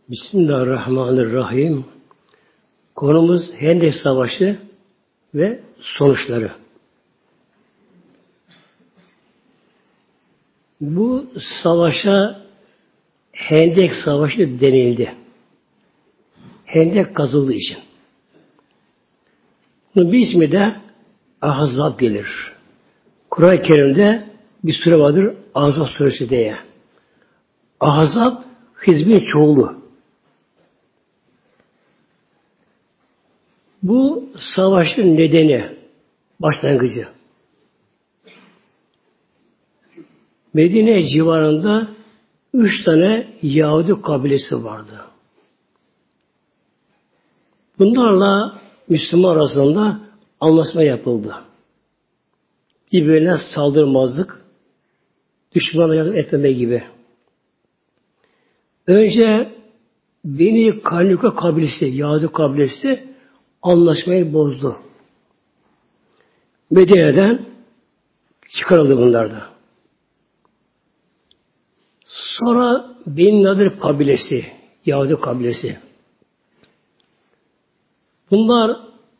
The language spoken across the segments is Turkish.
Bismillahirrahmanirrahim. Konumuz Hendek Savaşı ve sonuçları. Bu savaşa Hendek Savaşı denildi. Hendek kazıldığı için. Bunun bir ismi de Ahzab gelir. Kur'an-ı Kerim'de bir sure vardır Ahzab suresi diye. Ahzab hizbin çoğulu. Bu savaşın nedeni, başlangıcı. Medine civarında 3 tane Yahudi kabilesi vardı. Bunlarla Müslüman arasında anlaşma yapıldı. Birbirine saldırmazlık, düşmana yardım etmeme gibi. Önce Beni Kaynuka kabilesi, Yahudi kabilesi anlaşmayı bozdu. Medine'den çıkarıldı bunlar da. Sonra Beni Nadir kabilesi, Yahudi kabilesi. Bunlar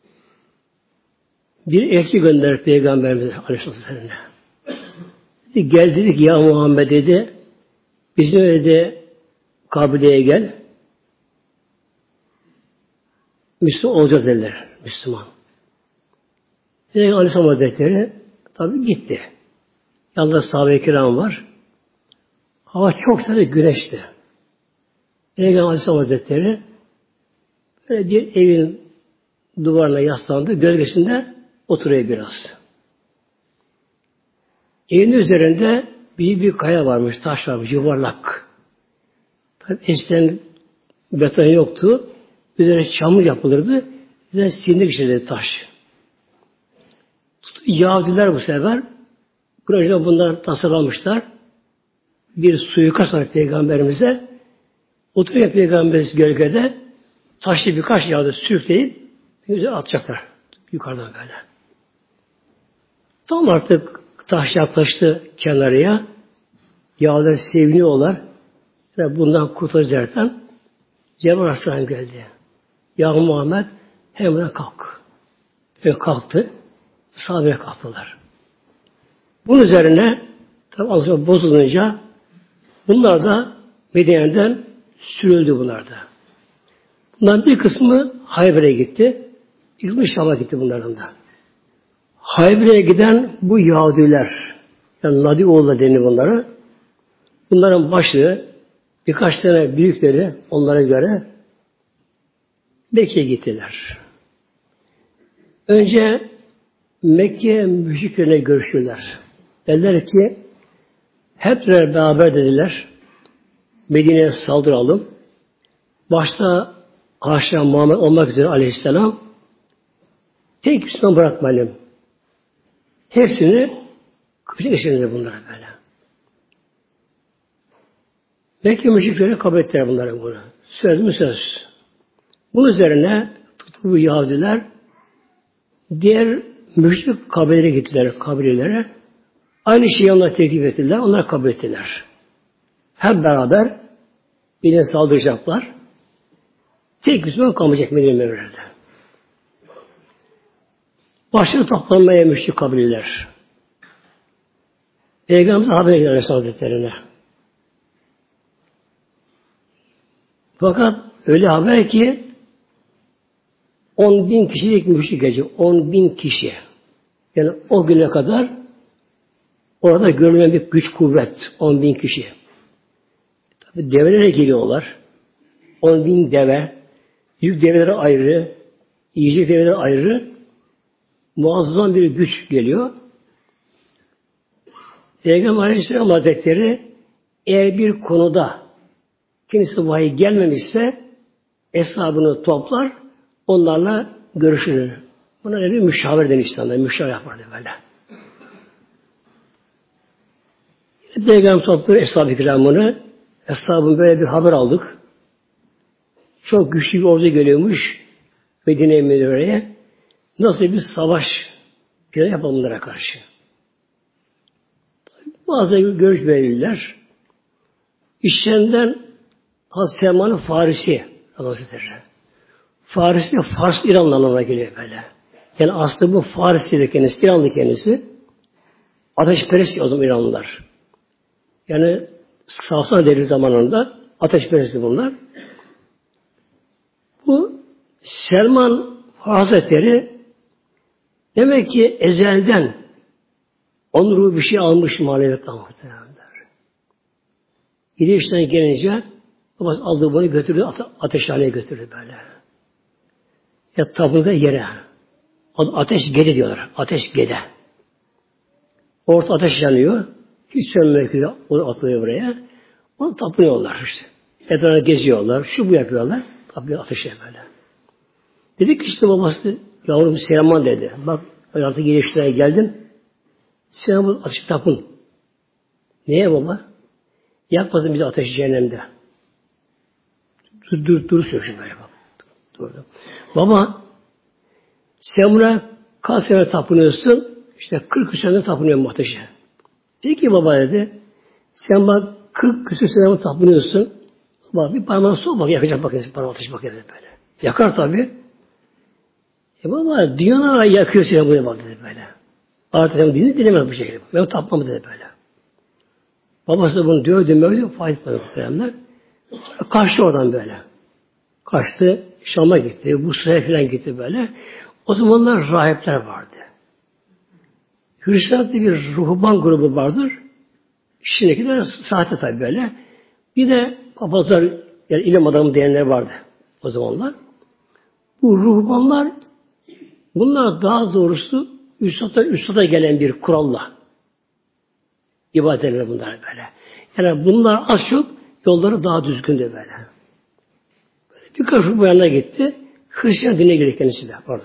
bir elçi gönderir Peygamberimiz Aleyhisselam'a. Gel dedik ya Muhammed dedi, bizim dedi kabileye gel. Müslüman olacağız dediler. Müslüman. Peygamber Aleyhisselam Hazretleri tabi gitti. Yanında sahabe-i kiram var. Hava çok sıcak, güneşti. Peygamber Aleyhisselam Hazretleri böyle bir evin duvarına yaslandı. Gölgesinde oturuyor biraz. Evin üzerinde bir kaya varmış, taş varmış, yuvarlak. Tabi eskiden beton yoktu. Üzerine çamur yapılırdı. Üzerine sinir geçirirdi taş. Yahudiler bu sefer projede bunlar tasarlamışlar. Bir suikast var Peygamberimize. Oturuyor Peygamberimiz gölgede taşlı birkaç Yahudi sürükleyip üzerine atacaklar. Yukarıdan böyle. Tam artık taş yaklaştı kenarıya. Yahudiler seviniyorlar. Ve bundan kurtulacaklar. Cebrail Aleyhisselam geldi. Ya Muhammed hemen kalk. Ve kalktı. Sahabeye kalktılar. Bunun üzerine tabi alışma bozulunca bunlar da Medine'den sürüldü bunlar da. Bunların bir kısmı Hayber'e gitti. Bir kısmı Şam'a gitti bunların da. Hayber'e giden bu Yahudiler, yani Nadioğulları deniyor bunlara. Bunların başı birkaç tane büyükleri onlara göre Mekke'ye gittiler. Önce Mekke müşriklerine görüşürler. Dediler ki hep beraber dediler Medine'ye saldıralım. Başta haşa Muhammed olmak üzere aleyhisselam tek Müslüman bırakmayalım. Hepsini kıpçı geçirdiler bunlara böyle. Mekke müşrikleri kabul ettiler bunlara bunu. Söz mü söz? Bunun üzerine bu Yahudiler diğer müşrik kabilelere gittiler, kabilelere. Aynı şeyi onlar teklif ettiler, onlar kabul ettiler. Hep beraber birine saldıracaklar. Tek Müslüman kalmayacak Medine Mevla'da. Başını toplanmaya müşrik kabileler. Peygamberimiz haber ediyor Aleyhisselam Hazretleri'ne. Fakat öyle haber ki 10.000 kişilik müşrik gelecek. 10.000 kişi. Yani o güne kadar orada görülen bir güç kuvvet. 10.000 kişi. Tabi develere geliyorlar. 10.000 deve. Yük develeri ayrı. Yiyecek develeri ayrı. Muazzam bir güç geliyor. Peygamber Aleyhisselam Hazretleri eğer bir konuda kimse vahiy gelmemişse hesabını toplar, onlarla görüşür. Buna bir müşavir denir İslam'da. Müşavir yapardı böyle. Peygamber topluyor Eshab-ı Kiram'ını. Eshab'ın böyle bir haber aldık. Çok güçlü bir ordu geliyormuş Medine-i Münevvere'ye. Nasıl bir savaş planı yapalım bunlara karşı. Bazı görüş verirler. İşlerinden Hazreti Selman-ı Farisi Farisi, Fars İranlı anlamına geliyor böyle. Yani aslında bu Farisi'de kendisi, İranlı kendisi. Ateşperest o zaman İranlılar. Yani Safsan devri zamanında ateşperestti bunlar. Bu Selman Hazretleri demek ki ezelden onun ruhu bir şey almış maneviyattan muhtemelen. İri işten gelince babası aldığı bunu götürdü, ateşhaneye götürdü böyle. Ya tapınağı yere. Ateş gede diyorlar. Ateş gede. Orta ateş yanıyor. Hiç sönmüyor ki atılıyor buraya. Onu tapınıyorlar işte. Etrafına geziyorlar. Şu bu yapıyorlar. Tapıyor ateşe böyle. Dedi ki işte babası yavrum Selman dedi. Bak artık geliştirmeye geldim. Sen bu ateşi tapın. Niye baba? Yakmasın bizi ateşi cehennemde. Dur söylüyor böyle bak. Durdu. Baba sen buna kaç sene tapınıyorsun? İşte 40 sene tapınıyorum ateşe. Peki baba dedi. Sen bak 40 küsur sene tapınıyorsun. Bak bir parmağını sok bak yakacak bak parmağını ateş bak dedi böyle. Yakar tabi. Baba dünyalar yakıyor seni buraya bak dedi böyle. Artık sen dini dilemez bu şekilde. Ben tapmam dedi böyle. Babası bunu dövdü faiz muhteremler. Kaçtı oradan böyle. Kaçtı, Şam'a gitti, Busra'ya falan gitti böyle. O zamanlar rahipler vardı. Hristiyanlıkta bir ruhban grubu vardır. Şimdikiler sahte tabi böyle. Bir de papazlar, yani ilim adamı diyenler vardı o zamanlar. Bu ruhbanlar, bunlar daha doğrusu üstada gelen bir kuralla ibadet eder bunlar böyle. Yani bunlar az çok yolları daha düzgündü böyle. Birkaç bu yanına gitti. Hristiyan dinine girdi kendisi de orada.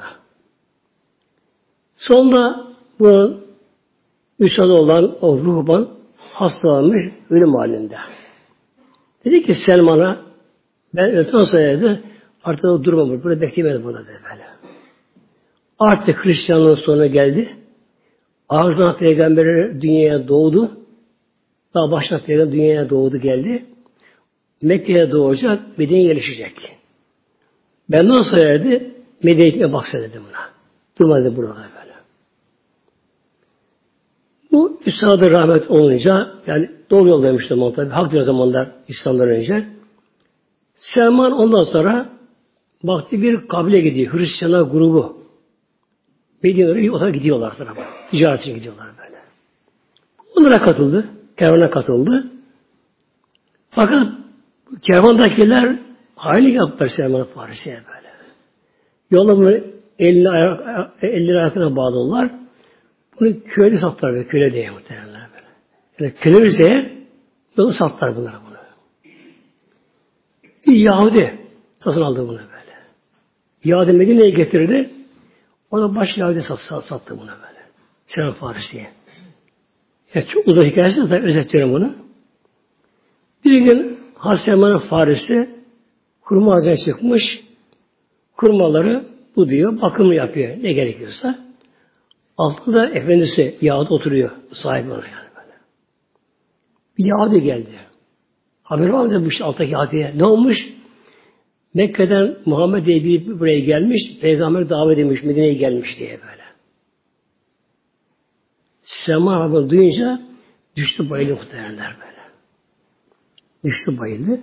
Sonra bu üstada olan o ruhban hastalanmış ölüm halinde. Dedi ki Selman'a ben öğleden sonra dedi artık durmam burada bekleyemedim burada dedi böyle. Artık Hristiyanlığın sonu geldi. Ağızdan peygamberler dünyaya doğdu. Daha baştan peygamber dünyaya doğdu geldi. Mekke'ye doğacak, Medine'ye yerleşecek. Benden sonra dedi, Medine'ye baksa dedi buna. Durma dedi burada böyle. Bu Üstad'a rahmet olunca, yani doğru yol demişti o tabi. Hak diyor zamanlar İslam'dan önce. Selman ondan sonra baktı bir kabile gidiyor. Hristiyanlar grubu. Medine'ye o tarafa gidiyorlar. Ticaret için gidiyorlar böyle. Onlara katıldı. Kervana katıldı. Fakat kervandakiler hainlik yaptılar Selman-ı Farisi'ye böyle. Yolda bunu elleri ayaklarına bağladılar. Bunu köle sattılar böyle. Köle diye muhtemelenler böyle. Yani köle ise yolu sattılar bunlara bunu. Bir Yahudi satın aldı bunu böyle. Yahudi Medine'ye getirdi. Ona baş Yahudi sattı buna böyle. Selman-ı Farisi'ye. Yani çok uzun hikayesi de özetliyorum bunu. Bir gün Hazreti Selman-ı Farisi kurma ağacına çıkmış. Kurmaları bu diyor, bakımı yapıyor ne gerekiyorsa. Altında efendisi Yahudi oturuyor. Sahibi ona yani böyle. Bir Yahudi geldi. Haberi var mı bu işte alttaki Yahudi'ye? Ne olmuş? Mekke'den Muhammed diye biri buraya gelmiş. Peygamber davet edilmiş. Medine'ye gelmiş diye böyle. Selman Haberi duyunca düştü bayıldı muhtemelenler böyle. Düştü bayıldı.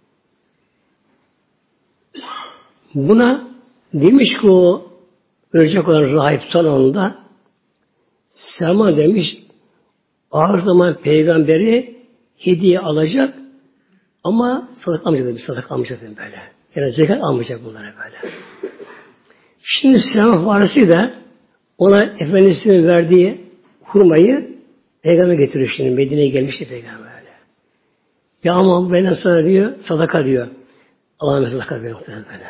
Buna demiş ki o ölecek olan rahip salonunda Selman demiş ağır zaman peygamberi hediye alacak ama sadaka almayacak demiş. Sadaka almayacak demiş böyle. Yani zekat almayacak bunlara böyle. Şimdi Selman Farisi de ona Efendisi'nin verdiği hurmayı peygamber getiriyor şimdi. Medine'ye gelmişti peygamber öyle. Ya ama ben sana diyor sadaka diyor. Allah'ın sadaka veriyor böyle.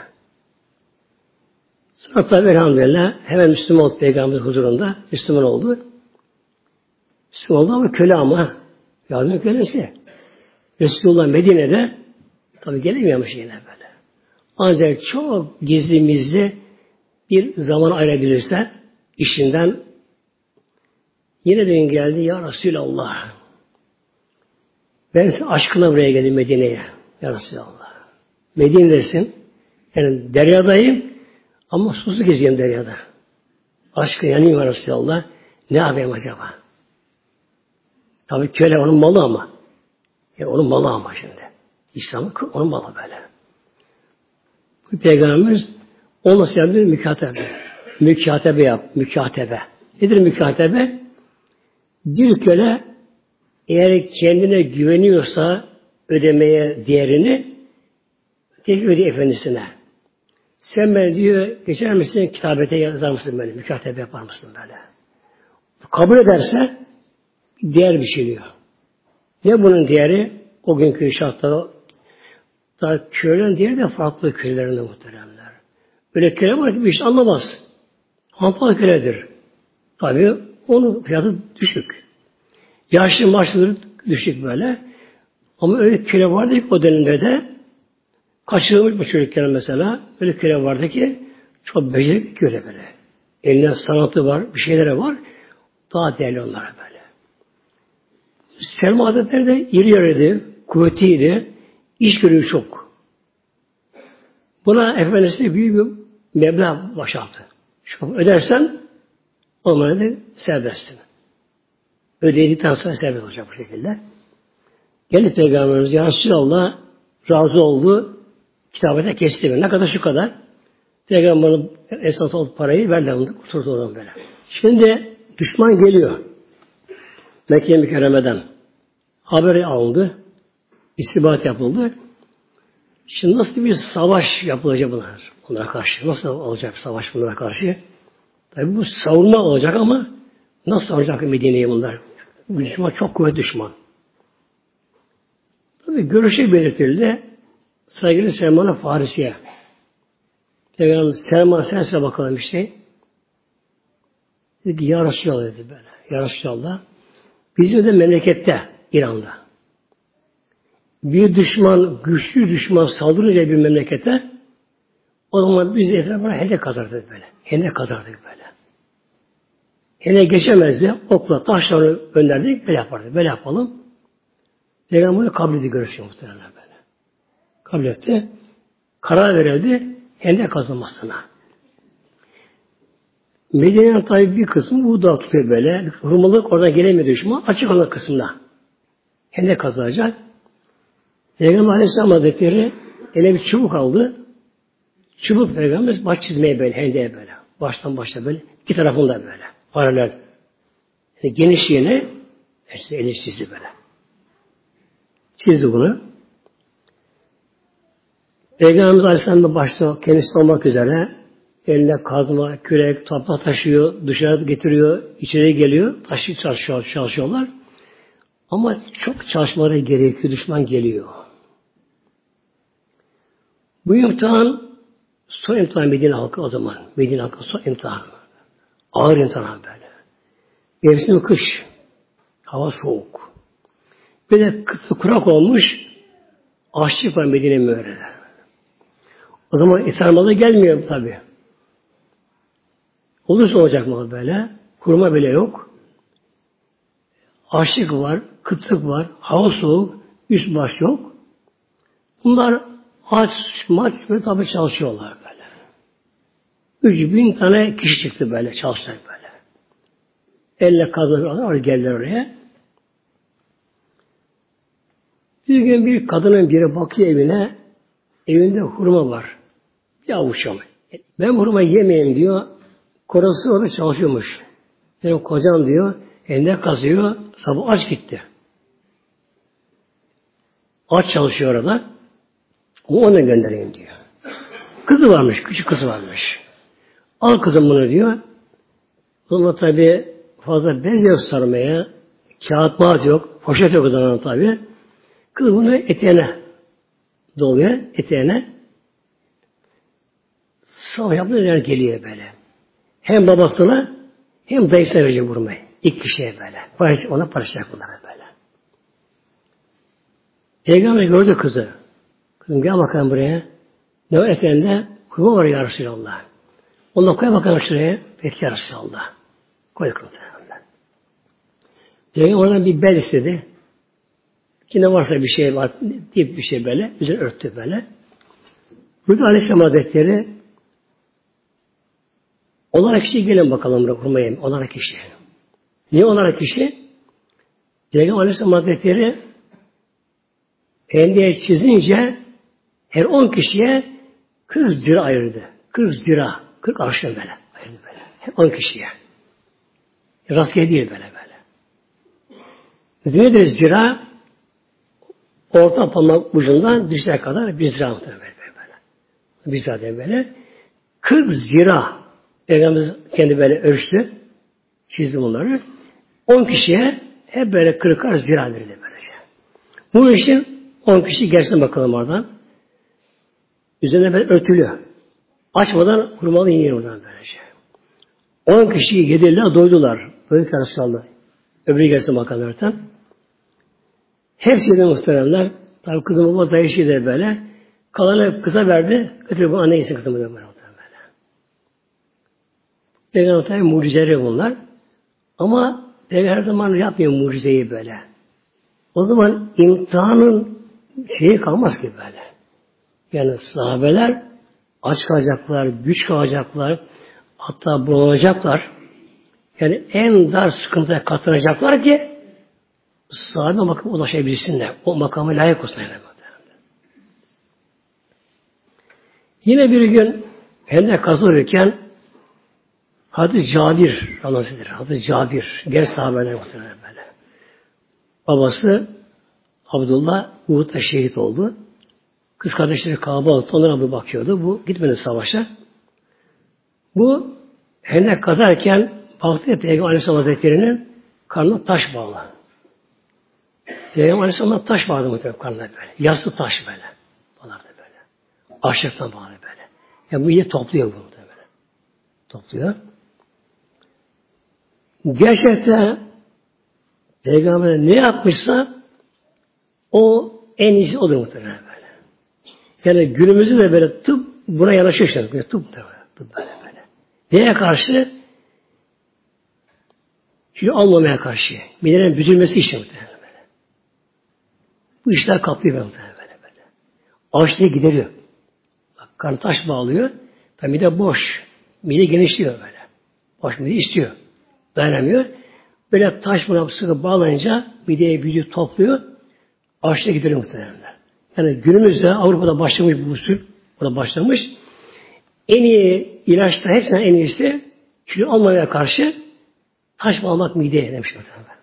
Sonra tabi elhamdülillah hemen Müslüman oldu Peygamber huzurunda. Müslüman oldu. Müslüman oldu ama köle ama. Yardım kölesi. Resulullah Medine'de tabi gelemiyormuş yine böyle. Ancak çok gizli bir zaman ayırabilirse işinden yine bir geldi ya Resulallah. Ben aşkına buraya geldim Medine'ye. Ya Resulallah. Medine'desin. Yani deryadayım ama susuz gezeyim deryada. Aşkı yanayım ya Resulallah. Ne yapayım acaba? Tabii köle onun malı ama. Onun malı ama şimdi. İslam'ın onun malı böyle. Bu Peygamberimiz onunla yaptığı mükatebe. Mükatebe yap. Mükatebe. Nedir mükatebe? Bir köle eğer kendine güveniyorsa ödemeye değerini tek ödeye efendisine. Sen beni diyor geçer misin kitabete yazar mısın beni? Mükatebe yapar mısın böyle? Kabul ederse değer bir şey diyor. Ne bunun değeri? O günkü şartlarda daha köylerin değeri de farklı köylerinde muhteremler. Öyle köle var ki bir şey anlamaz. Hantal köledir. Tabii onun fiyatı düşük. Yaşlı maaşları düşük böyle. Ama öyle köle vardı ki o dönemde de kaçırılmış bu çocukken mesela. Öyle köle vardı ki çok becerikli köle böyle. Eline sanatı var, bir şeyleri var. Daha değerli onlara böyle. Selma Hazretleri de iri yarıydı, kuvvetliydi. İş görüyor çok. Buna Efendisi büyük bir meblağ başlattı. Şu ödersen olmaya da serbestsin. Ödedikten sonra serbest olacak bu şekilde. Geldi Peygamberimiz ya Resulallah razı oldu. Kitabete kesti. Ne kadar şu kadar. Peygamberin esnaf oldu parayı verdi. Kurtuldu oradan böyle. Şimdi düşman geliyor. Mekke-i Mükerreme'den. Haberi alındı. İstihbarat yapıldı. Şimdi nasıl bir savaş yapılacak bunlara karşı? Nasıl olacak bir savaş bunlara karşı? Tabi bu savunma olacak ama nasıl olacak Medine'yi bunlar? Düşman çok kuvvetli düşman. Tabi görüşe belirtildi. Saygılı Selman'a Farisi'ye. Peygamber Selman sen söyle bakalım bir şey. Dedi ki ya Resulallah dedi böyle. Ya Resulallah bizim de memlekette İran'da bir düşman, güçlü düşman saldırınca bir memlekete o zaman biz de etrafına hendek kazardık böyle. Hendek kazardık böyle. Hendek geçemezdi. Okla, taşları gönderdik. Böyle yapardık. Böyle yapalım. Peygamber bunu kabul etti görüşüyor muhtemelen böyle. Kabul etti. Karar verildi. Hendek kazılmasına. Medine'nin tabi bir kısmı bu da tutuyor böyle. Hurmalık oradan gelemiyor düşman. Açık alan kısmına. Hendek kazılacak. Peygamber Aleyhisselam Hazretleri eline bir çubuk aldı. Çubuk Peygamber baş çizmeye böyle, hendeğe böyle. Baştan başa böyle. İki tarafında böyle. Paralel. Yani genişliğine işte eli çizdi böyle. Çizdi bunu. Peygamberimiz Aleyhisselam'da başta kendisi olmak üzere eline kazma, kürek, toprak taşıyor, dışarı getiriyor, içeri geliyor, çalışıyorlar. Ama çok çalışmaları gerekiyor, düşman geliyor. Bu imtihan son imtihan Medine halkı o zaman. Medine halkı son imtihan. Ağır imtihan böyle. Mevsim kış. Hava soğuk. Bir de kıtı kurak olmuş. Açlık var Medine Münevvere'de. O zaman ithal malı gelmiyor tabi. Olursa olacak mı böyle? Kurma bile yok. Açlık var, kıtlık var, hava soğuk, üst baş yok. Bunlar aç, maç ve tabi çalışıyorlar böyle. 3000 tane kişi çıktı böyle, çalışacak böyle. Elle kadınlar geldiler oraya. Bir gün bir kadının biri bakıyor evine, evinde hurma var. Bir avuç ama. Ben hurma yemeyeyim diyor. Korası orada çalışıyormuş. Benim kocam diyor, elinde kazıyor, sabah aç gitti. Aç çalışıyor orada. O ona göndereyim diyor. Kızı varmış, küçük kızı varmış. Al kızım bunu diyor. Onunla tabi fazla bez yok sarmaya, kağıt mağaz yok, poşet yok o zaman tabi. Kız bunu eteğine doluyor, eteğine. Sabah yapınca geliyor böyle. Hem babasına hem dayısına verecek vurmayı. İlk kişiye böyle. Ona paylaşacak bunlara böyle. Peygamber gördü kızı. Kızım gel bakalım buraya. Ne o eteğinde? Kurma var ya Resulallah. Onunla koy bakalım şuraya. Peki ya Resulallah. Koy kızım. Peygamber oradan bir bez istedi. Yine varsa bir şey var, deyip bir şey böyle, üzerine örttü böyle. Burada Aleyhisselam Hazretleri olarak kişi gelin bakalım kurmayayım. Olarak kişi. Niye olarak kişi? Peygamber Aleyhisselam Hazretleri hendeye çizince her 10 kişiye 40 zira ayırdı. 40 zira. 40 arşın böyle. Ayırdı böyle. Her 10 kişiye. Rastgele değil böyle böyle. Nedir zira? Orta parmak ucundan dirseğe kadar bir zira böyle. Bir zira böyle. 40 zira. Peygamberimiz kendi böyle ölçtü. Çizdi bunları. 10 kişiye hep böyle 40'ar zira verildi böylece. Bunun için 10 kişi gelsin bakalım oradan. Üzerine böyle örtülü. Açmadan hurmalı iniyor oradan böylece. 10 kişiyi yedirdiler, doydular. Böyle karısı aldı. Öbürü gelsin bakalım oradan. Hepsi de muhteremler. Tabi kızım baba dayışı da böyle. Kalanı kıza verdi. Götürüp bu anne yesin kızımı da böyle. Peygamber tabi mucizeleri bunlar. Ama Peygamber her zaman yapmıyor mucizeyi böyle. O zaman imtihanın şeyi kalmaz ki böyle. Yani sahabeler aç kalacaklar, güç kalacaklar, hatta bulanacaklar. Yani en dar sıkıntıya katlanacaklar ki sahabe makama ulaşabilsinler. O makama layık olsunlar. Yine bir gün Hendek kazılırken Hazreti Cabir anasıdır. Hazreti Cabir genç sahabeler muhtemelen böyle. Babası Abdullah Uhud'da şehit oldu. Kız kardeşleri kalabalık onlara bir bakıyordu. Bu gitmedi savaşa. Bu Hendek kazarken baktı Peygamber Aleyhisselam Hazretleri'nin karnına taş bağlı. Peygamber Aleyhisselam'dan taş bağlı muhtemelen karnına böyle. Yassı taş böyle. Bağlardı böyle. Açlıktan bağlı böyle. Yani bu iyice topluyor bu muhtemelen. Topluyor. Gerçekten Peygamber ne yapmışsa o en iyisi odur muhtemelen böyle. Yani günümüzde de böyle tıp buna yanaşıyor işte. Tıp da böyle böyle. Neye karşı? Kilo almamaya karşı. Midenin büzülmesi için muhtemelen böyle. Bu işler kaplıyor muhtemelen böyle. Açlığı gideriyor. Bak, karnı taş bağlıyor. Tabi mide boş. Mide genişliyor böyle. Boş mide istiyor. Dayanamıyor. Böyle taş buna sıkı bağlayınca mideye büyüdüğü topluyor. Açlığa gideriyor muhtemelen. Yani günümüzde Avrupa'da başlamış bu usul. Burada başlamış. En iyi ilaçta hepsinden en iyisi kilo almaya karşı taş bağlamak mideye demişler.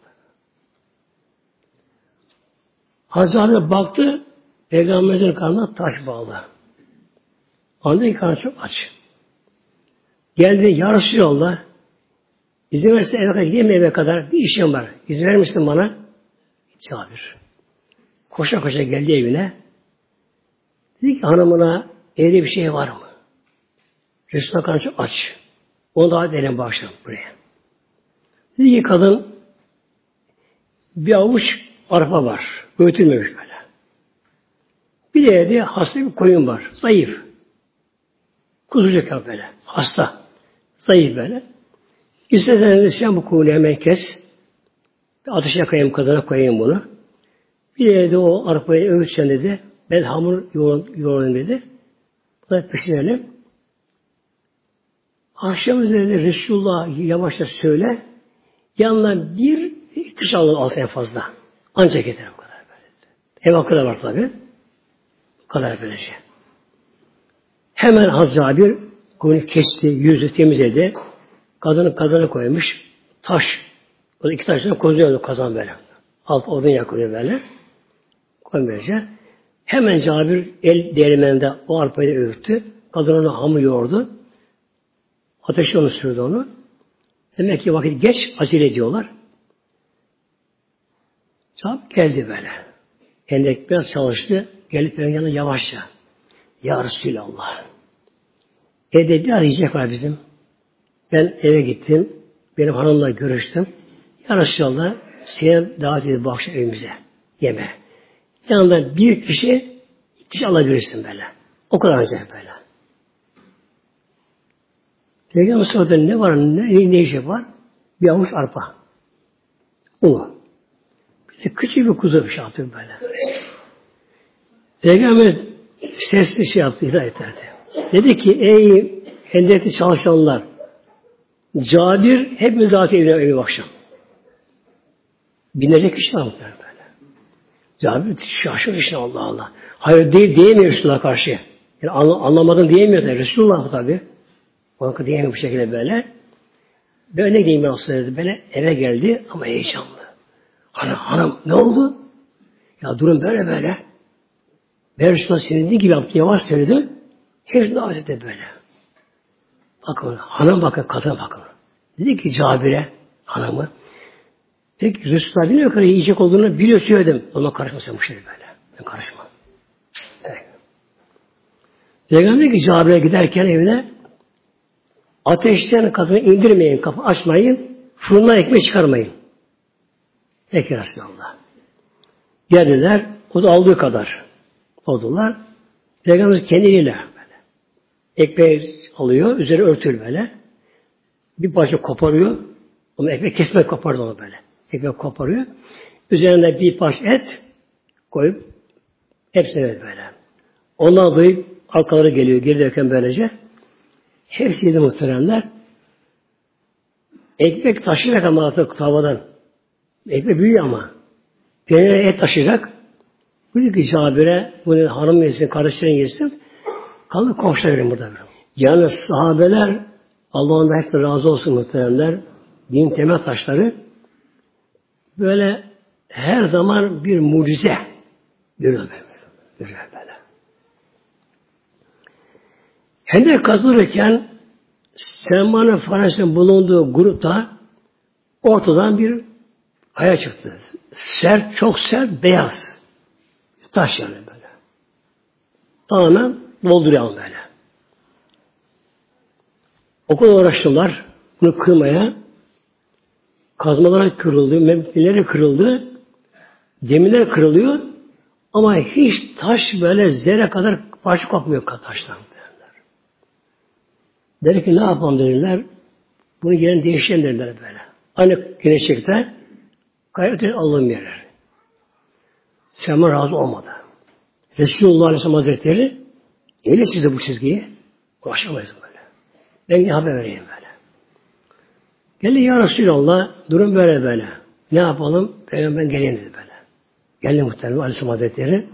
Hazreti Ali baktı Peygamberimizin karnına taş bağlı. Anladı ki karnı çok aç. Geldi ya Resulallah İzin verirse eve kadar gideyim eve kadar bir işim var. İzin verir misin bana? Cabir. Koşa koşa geldi evine. Dedi ki hanımına evde bir şey var mı? Resulullah karnı çok aç. Onu daha denelim başlayalım buraya. Dedi ki kadın bir avuç arpa var. Öğütülmemiş böyle. Bir de evde hasta bir koyun var. Zayıf. Kuzucuk böyle. Hasta. Zayıf böyle. İstersen sen bu koyunu hemen kes. Ateşe yakayım, kazana koyayım bunu. Bir de o arpayı öğüteceksin dedi. Ben hamur yoğurayım dedi. Bunu pişirelim. Akşam üzerinde Resulullah yavaşça söyle. Yanına bir kış alın en fazla. Ancak yeter o kadar böyle. Ev hakkı da var tabi. O kadar böylece. Hemen Hazreti Cabir koyunu kesti, yüzü temizledi. Kadının kazana koymuş. Taş. O 2 taşla kozuyordu kazan böyle. Alt odun yakılıyor böyle. Koymayınca. Hemen Cabir el değirmeninde o arpayı da öğüttü. Kadın onu hamur yoğurdu. Ateşe onu sürdü onu. Demek ki vakit geç acele ediyorlar. Cabir geldi böyle. Hendek biraz çalıştı. Gelip benim yanına yavaşça. Ya Resulallah. Evde bir arayacak var bizim. Ben eve gittim. Benim hanımla görüştüm. Ya Resulallah seni davet edip bu akşam evimize. Yeme. Yanında bir kişi, 2 kişi alabilirsin böyle. O kadar ancak böyle. Peygamber sordu ne var, ne işi var? Bir avuç arpa. O. Bir Küçük bir kuzu bir şey yaptı böyle. Peygamber sesli şey yaptı, hidayet etti. Dedi ki ey hendekli çalışanlar, Cabir hepimiz zaten evine bakacağım. Binecek kişi var böyle. Cabir şaşırdı işte Allah Allah. Hayır değil diyemiyor Resulullah karşı. Yani anlamadım diyemiyor da Resulullah tabi. Ona diyemiyor bu şekilde böyle. Böyle ne diyeyim aslında dedi. Böyle eve geldi ama heyecanlı. Hanım ne oldu? Ya durum böyle böyle. Ben Resulullah sinirli gibi yaptı. Yavaş söyledi. Hepsini davet etti böyle. Bakın hanım bakın kadına bakın. Dedi ki Cabir'e hanımı. Peki Resulullah bilmiyor ki yiyecek olduğunu biliyor söyledim. Ona karışmasın bu şey böyle. Ben karışmam. Evet. Peygamber ki Cabir'e giderken evine ateşten kadını indirmeyin, kapı açmayın, fırından ekmek çıkarmayın. Peki Resulullah. Geldiler, o da aldığı kadar oldular. Peygamber kendi eliyle böyle. Ekmeği alıyor, üzeri örtülü böyle. Bir parça koparıyor, onu ekmek kesmek kopardı onu böyle. Ekmek koparıyor. Üzerine bir parça et koyup hepsini böyle. Ondan dolayı arkaları geliyor, geri derken böylece. Hepsi yedi muhteremler. Ekmek taşıyacak ama artık tavadan. Ekmek büyüyor ama. Deneye et taşıyacak. Dedi ki Cabir'e, bunu hanım yesin, kardeşlerin yesin. Kaldı komşular burada. Yani sahabeler, Allah'ın da hep razı olsun muhteremler, din temel taşları, böyle her zaman bir mucize görüyor böyle. Hendek kazılırken Selman-ı Farisi'nin bulunduğu grupta ortadan bir kaya çıktı. Sert, çok sert, beyaz. Taş yani böyle. Tamamen dolduruyor böyle. O kadar uğraştılar bunu kırmaya. Kazmalar kırıldı, mevkileri kırıldı, demirler kırılıyor ama hiç taş böyle zerre kadar parça kopmuyor taştan. Der ki ne yapalım dediler. Bunu gelin değiştirelim dediler böyle. Aynı güneşlikte gayret Allah'ın verir. Selman razı olmadı. Resulullah Aleyhisselam Hazretleri öyle çizdi bu çizgiyi. Ulaşamayız böyle. Ben haber vereyim böyle. Geldi ya Resulallah durum böyle. Ne yapalım? Peygamber geleyim dedi böyle. Geldi muhtemelen Aleyhisselam Hazretleri.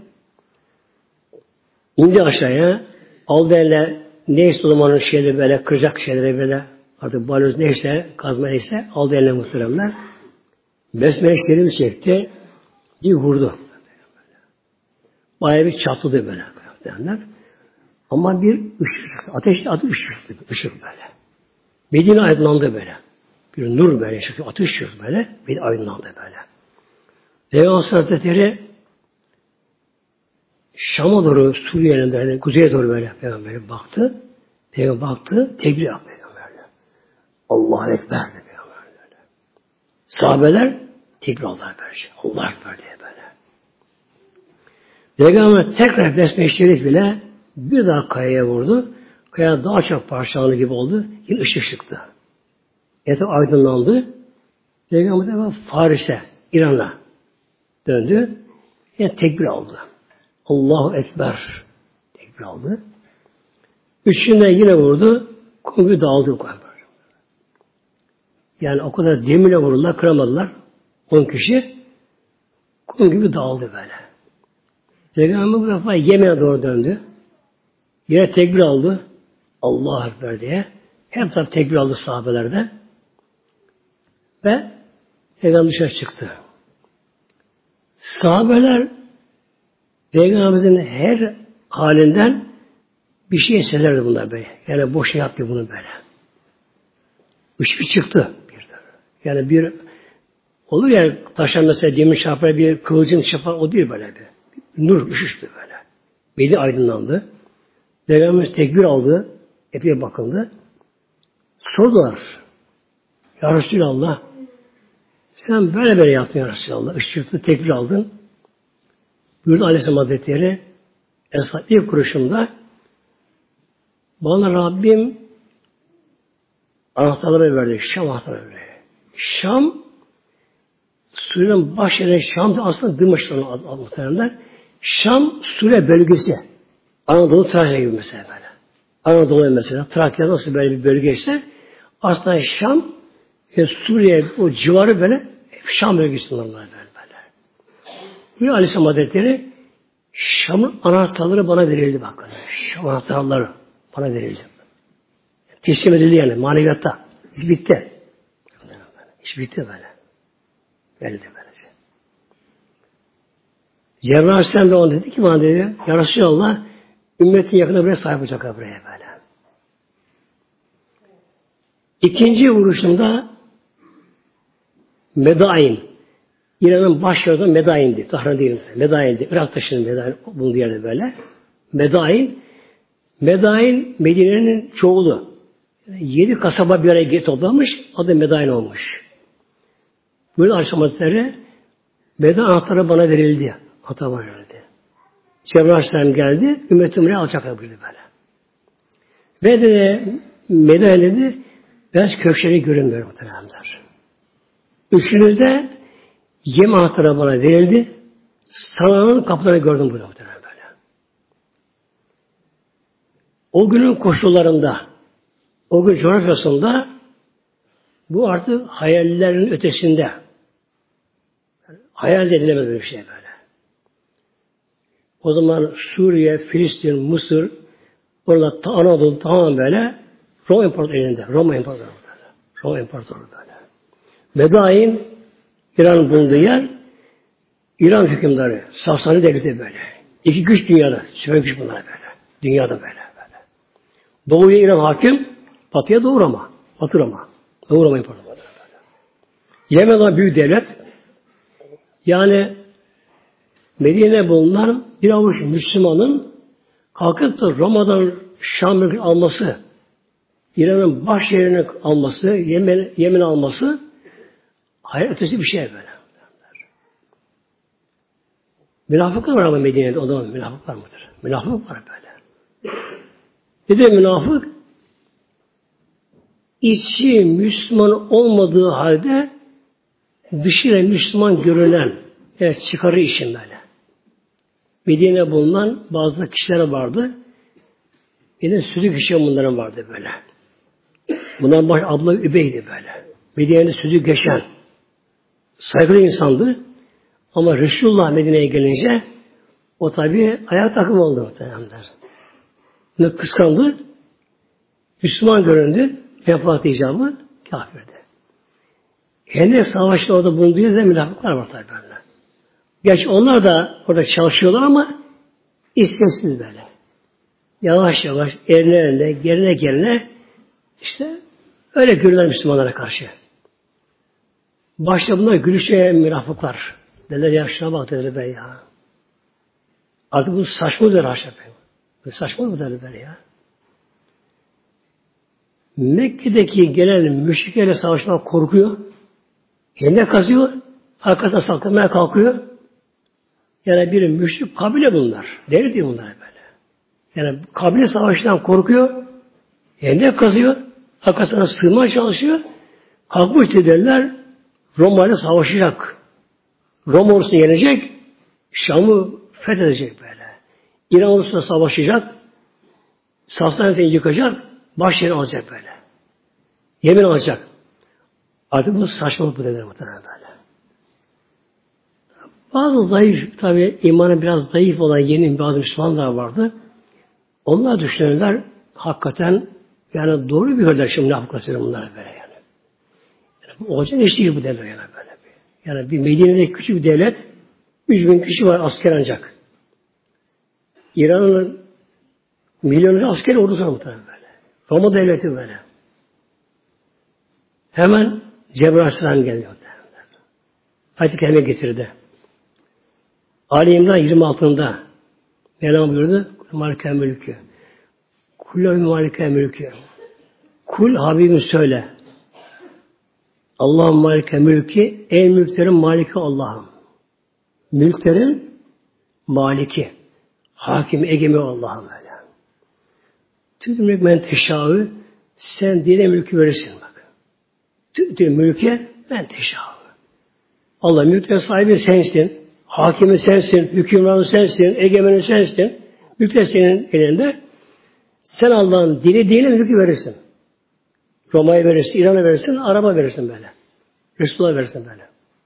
İndi aşağıya. Aldı elle neyse o zamanın şeyleri böyle, kıracak şeyleri böyle, artık balyoz neyse, kazma neyse, aldı eline muhteremler. Besmele şerif çekti, bir vurdu. Bayağı bir çatladı böyle. Derler. Ama bir ışık çıktı. Ateş adı ışık böyle. Medine aydınlandı böyle. Bir nur böyle çıktı. Ateş çıktı böyle. Bir aydınlandı böyle. Peygamber Hazretleri Şam'a doğru, Suriye'nin yani kuzeye doğru böyle Peygamber'e baktı. Peygamber baktı, tekbir yaptı Peygamber'e. Allahu Ekber dedi Peygamber'e. Sahabeler tekbir aldılar böylece. Allahu Ekber diye böyle. Peygamber tekrar besme-i şerif bile bir daha kayaya vurdu. Kaya daha çok parçalandı gibi oldu. Yine ışık çıktı. Etraf aydınlandı. Peygamber de Faris'e, İran'a döndü. Yine tekbir aldı. Allahu Ekber tekbir aldı. Üçünden yine vurdu. Kum gibi dağıldı. Yani o kadar demirle vurdular, kıramadılar. 10 kişi kum gibi dağıldı böyle. Peygamber bu defa Yemen'e doğru döndü. Yine tekbir aldı. Allahu Ekber diye. Hep tabi tekbir aldı sahabelerde. Ve Peygamber dışarı çıktı. Sahabeler Peygamberimizin her halinden bir şey sezerdi bunlar böyle. Yani boş şey yapıyor bunu böyle. Işık çıktı. Yani bir olur ya taşan mesela demir çarpar bir kıvılcım çarpar o değil böyle bir. Nur ışıktı böyle. Beni aydınlandı. Peygamberimiz tekbir aldı. Epey bakıldı. Sordular. Ya Resulallah sen böyle yaptın ya Resulallah. Işık çıktı, tekbir aldın. Buyurdu Aleyhisselam Hazretleri ilk kuruşumda bana Rabbim anahtarları verdi. Şam anahtarları verdi. Şam Suriye'nin başyeri Şam aslında Dımışk'ın muhteremler. Şam Suriye bölgesi. Anadolu Trakya gibi mesela böyle. Anadolu mesela Trakya nasıl böyle bir bölgeyse aslında Şam Suriye o civarı böyle Şam bölgesi normalde böyle. Bu Aleyhisselam Hazretleri Şam'ın anahtarları bana verildi bakın. Şam anahtarları bana verildi. Teslim edildi yani maneviyatta. İş bitti. İş bitti böyle. Verildi böylece. Cebrail Aleyhisselam da ona dedi ki bana dedi ya Resulallah ümmetin yakında buraya sahip olacak buraya böyle. İkinci vuruşumda Medain. İran'ın başyeri Medain'di. Tahran değil. Medain'di. Irak'ta şimdi Medain bulunduğu yerde böyle. Medain Medine'nin çoğulu. 7 kasaba bir araya toplamış. Adı Medain olmuş. Böyle Aleyhisselam Hazretleri Medain anahtarı bana verildi. Anahtarı bana verildi. Cebrail Aleyhisselam geldi. Ümmetim buraya alacak buyurdu böyle. Ve de Medain dedi beyaz köşkleri görünmüyor muhtemelenler. Üçünüzde Yemen anahtarı bana verildi. Sana'nın kapılarını gördüm burada muhtemelen böyle. O günün koşullarında, o gün coğrafyasında bu artık hayallerin ötesinde. Yani hayal edilemez bir şey böyle. O zaman Suriye, Filistin, Mısır, orada Anadolu tamamen böyle Roma İmparatorluğu elinde. Roma İmparatorluğu böyle. Roma İmparatorluğu böyle. Medain İran'ın bulunduğu yer İran hükümdarı, Sasani devleti böyle. İki güç dünyada, süper güç bunlar böyle. Dünyada böyle. Doğuya İran hakim, batıya Doğu Roma. Batı Roma. Doğu Roma İmparatorluğu böyle. Yemen'de büyük devlet. Yani Medine'de bulunan bir avuç Müslümanın kalkıp da Roma'dan Şam'ı alması, İran'ın baş yerini alması, Yemen'i alması hayal ötesi bir şey böyle. Münafıklar var ama Medine'de o zaman münafık var mıdır? Münafık var böyle. Ne de münafık? İçi Müslüman olmadığı halde dışıyla Müslüman görünen çıkarı işin böyle. Medine'de bulunan bazı kişiler vardı. Yine sürü kişi bunların vardı böyle. Bundan baş abla Übey'di böyle. Medine'de sözü geçen saygılı insandı. Ama Resulullah Medine'ye gelince o tabi ayak takım oldu muhtemelenler. Ne kıskandı, Müslüman göründü, vefat icabı kafirdi. Hendek Savaşı'nda orada bulunduğu yerde münafıklar var tabi böyle. Gerçi onlar da orada çalışıyorlar ama istemsiz böyle. Yavaş yavaş, eline geline işte öyle görürler Müslümanlara karşı. Başta bunlar gülüşe münafıklar. Dediler ya şuna bak dediler ben ya. Artık bu saçma dediler haşa ben. Bu saçma mı dediler ya. Mekke'deki gelen müşriklerle savaşmak korkuyor. Kendine kazıyor. Arkasına saklanmaya kalkıyor. Yani bir müşrik kabile bunlar. Devlet değil bunlar böyle. Yani kabile savaşından korkuyor. Kendine kazıyor. Arkasına sığmaya çalışıyor. Kalkmış dediler Roma ile savaşacak. Roma ordusunu yenecek. Şam'ı fethedecek böyle. İran ordusuna savaşacak. Safsanetini yıkacak. Başyeri alacak böyle. Yemin alacak. Artık bu saçmalık bu dediler muhtemelen böyle. Bazı zayıf, tabi imanı biraz zayıf olan yeni bazı Müslümanlar vardı. Onlar düşünenler hakikaten yani doğru bir gördüler şimdi münafıklar bunlar böyle yani. Olacak iş değil bu derler yani böyle. Yani bir Medine'de küçük bir devlet 3.000 kişi var asker ancak. İran'ın milyonlarca askeri ordusu var muhtemelen böyle. Roma devleti böyle. Hemen Cebrail Aleyhisselam geliyor. Ayet-i Kerime getirdi. Ali İmran 26'ında Mevlam buyurdu. Malike mülkü. Kul malike mülkü. Kul Habibim söyle. Allah'ın malike mülki, ey mülklerin maliki Allah'ım. Mülklerin maliki. Hakim, egemi Allah'ım öyle. Tüm mülk men teşâhü, sen dine mülkü verirsin bak. Tüm mülke ben teşâhü. Allah mülkün sahibi sensin. Hakimi sensin. Hükümranı sensin. Egemeni sensin. Mülk de senin elinde. Sen Allah'ın dilediğine mülkü verirsin. Roma'ya verirsin, İran'a verirsin, araba verirsin böyle. Resul'a verirsin böyle.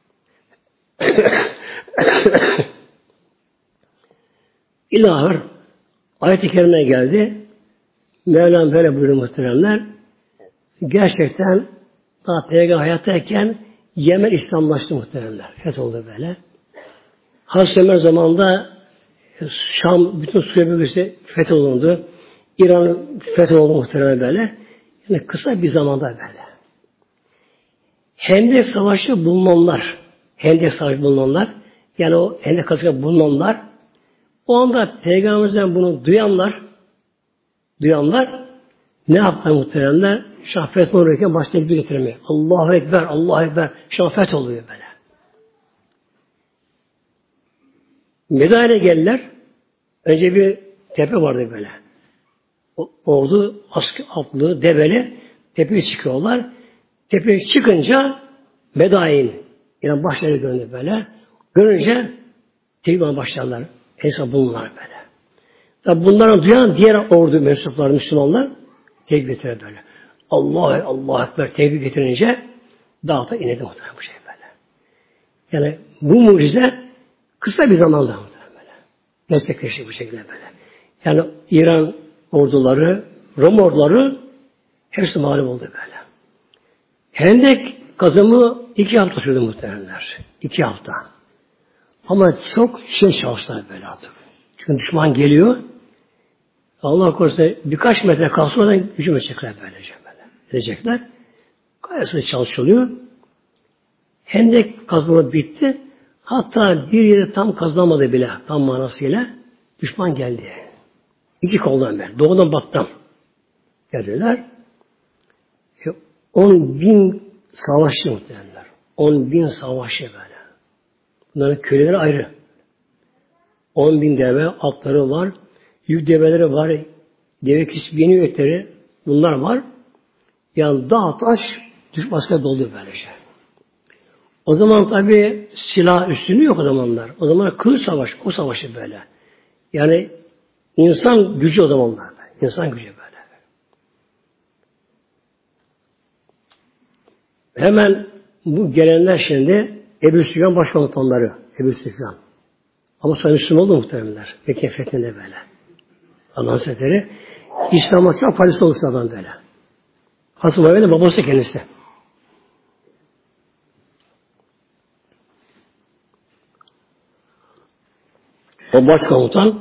İlahır ayet-i kerime geldi. Mevlam böyle buyuruyor muhteremler. Gerçekten daha peygamber hayattayken Yemen İslamlaştı muhteremler. Fetholdu böyle. Hazreti Ömer zamanında Şam, bütün Suriye bölgesi fetholundu. İran fetholundu muhteremler böyle. Yani kısa bir zamanda böyle. Hendek Savaşı bulunanlar, Hendek Savaşı bulunanlar, yani o Hendek Savaşı bulunanlar, o anda Peygamberimizden bunu duyanlar ne yaptılar muhteremler? Şah fetholurken başta bir getiremiyor. Allahu Ekber, Allahu Ekber. Şah fetholuyor böyle. Medine geldiler. Önce bir tepe vardı böyle. Ordu, atlı, develi tepeye çıkıyorlar. Tepeye çıkınca Medain yani başları göründü böyle. Görünce tekrar başlarlar. Hesap bunlar böyle. Tabi bunların duyan diğer ordu mensupları Müslümanlar tekbir getirir böyle. Allah Ekber tekbir getirince dağda inedi muhtemelen bu şey böyle. Yani bu mucize kısa bir zamanda muhtemelen böyle. Gerçekleşti bu şekilde böyle. Yani İran orduları, Rom orduları hepsi mağlup oldu böyle. Hendek kazımı 2 hafta sürdü muhtemelenler. 2 hafta. Ama çok çalıştılar böyle artık. Çünkü düşman geliyor. Allah korusun birkaç metre kalsın oradan hücum edecekler böylece böyle. Edecekler. Gayet çalışılıyor. Hendek kazımı bitti. Hatta bir yeri tam kazılamadı bile. Tam manasıyla. Düşman geldi. 2 koldan beri. Doğudan batıdan geldiler. 10.000 savaşçı muhtemelenler. 10.000 savaşçı böyle. Bunların köyleri ayrı. 10.000 deve, atları var. Yük develeri var. Deve kisbiyeni etleri. Bunlar var. Yani dağ taş başka doldu böylece. O zaman tabi silah üstünlüğü yok o zamanlar. O zaman kılıç savaş, o savaşı böyle. Yani insan gücü o zamanlar. İnsan gücü böyle. Hemen bu gelenler şimdi Ebu Süfyan başkomutanları. Ebu Süfyan. Ama sonra Müslüman oldu muhtemelenler. Mekke fethinde böyle. Allah'ın seferi. İslam'a çok faydası olursa adam böyle. Hazreti Muhammed'in babası kendisi. O başkomutan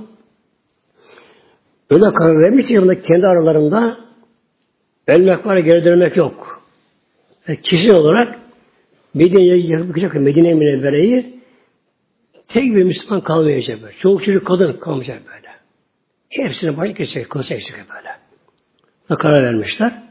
öyle karar vermiş ki kendi aralarında ölmek var, geri dönmek yok. Kişi olarak Medine'ye yapacak Medine-i Münevvere'yi tek bir Müslüman kalmayacak böyle. Çoğu çocuk kadın kalmayacak böyle. Hepsini başka geçecek, kılıça geçecek böyle. Ve karar vermişler.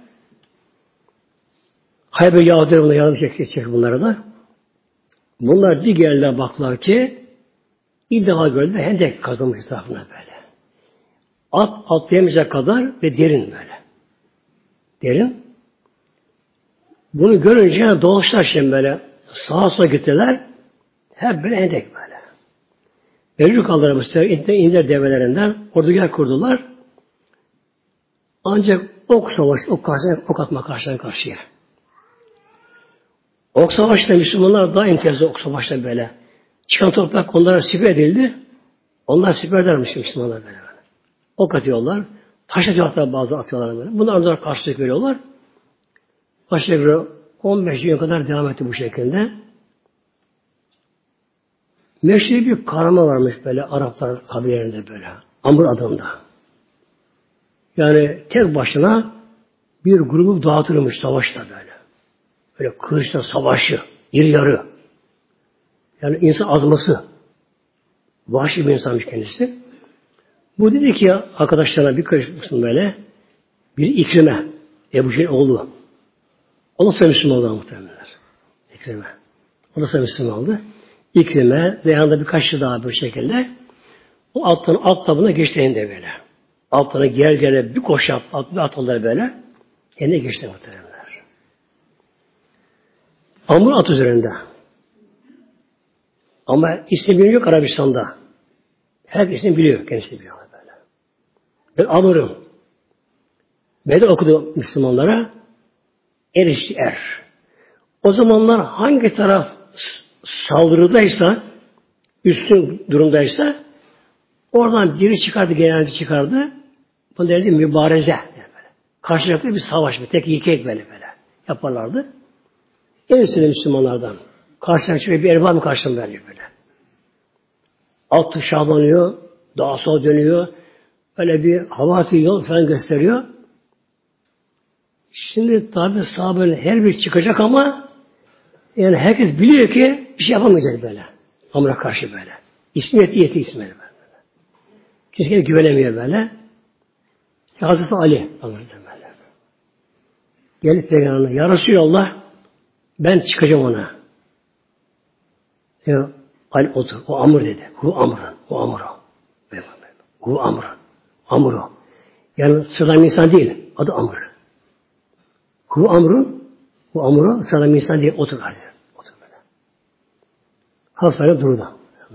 Hayber Yahudiler buna yardım çekecek bunlara da. Bunlar bir geldiler baktılar ki ilk defa gördüler hendek kazılmış etrafına böyle. Atlayamayacak kadar ve derin böyle. Derin. Bunu görünce doğuşlar şimdi böyle sağa sola gittiler. Hep böyle hendek böyle. Mecbur kaldılar bu sefer. İndiler develerinden. Ordugar kurdular. Ancak ok savaşı, ok atma karşıdan karşıya. Ok savaşta Müslümanlar daha imtiyazlı ok savaşta böyle. Çıkan toprak onlara siper edildi. Onlar siper edermiş Müslümanlar böyle. Ok atıyorlar. Taş atıyorlar bazı atıyorlar böyle. Bunlar karşılık veriyorlar. Aşağı yukarı 15 gün kadar devam etti bu şekilde. Meşhur bir kahraman varmış böyle Araplar kabilelerinde böyle. Amr adında. Yani tek başına bir grubu dağıtırmış savaşta böyle. Böyle kılıçla savaşı, iri yarı. Yani insan azması. Vahşi bir insanmış kendisi. Bu dedi ki ya arkadaşlarına bir karışmışsın böyle. Bir İkrime. Ebu Cehil oğlu. O da Müslüman oldu muhtemelenler. İkrime. O da Müslüman oldu. İkrime ve yanında birkaç yıl daha bu şekilde o alt tabına geçtiğinde böyle. Altına gel bir koşu atılır böyle. Eline geçti muhtemelenler. Amr at üzerinde. Ama ismi yok Arabistan'da. Herkes biliyor. Kendisi biliyor böyle. Ben Amr'ım. Bedel okudu Müslümanlara. Erişti er. O zamanlar hangi taraf saldırıdaysa, üstün durumdaysa oradan biri çıkardı, genelde çıkardı. Bunu derdi mübareze. Yani karşılıklı bir savaş mı? Tek iki böyle yaparlardı. En üstünde Müslümanlardan. Karşılaşıyor bir erbab mı karşılığını veriyor böyle. Altı şahlanıyor, dağa sola dönüyor. Öyle bir havası yol falan gösteriyor. Şimdi tabi sahabenin her bir çıkacak ama yani herkes biliyor ki bir şey yapamayacak böyle. Amr'a karşı böyle. İsmi yeti ismi böyle. Kimse güvenemiyor böyle. Hazreti Ali Hazreti böyle. Gelip Peygamber'e ya Resulallah ben çıkacağım ona. Ya Ali otur. O Amr dedi. Hu Amr'ın. O Amr o. Hu Amr'ın. Amr o. Yani sıradan insan değil. Adı Amr. Hu Amr'ın. Bu Amr o. Sıradan insan değil. Otur hadi. Otur böyle. Hastane durdu.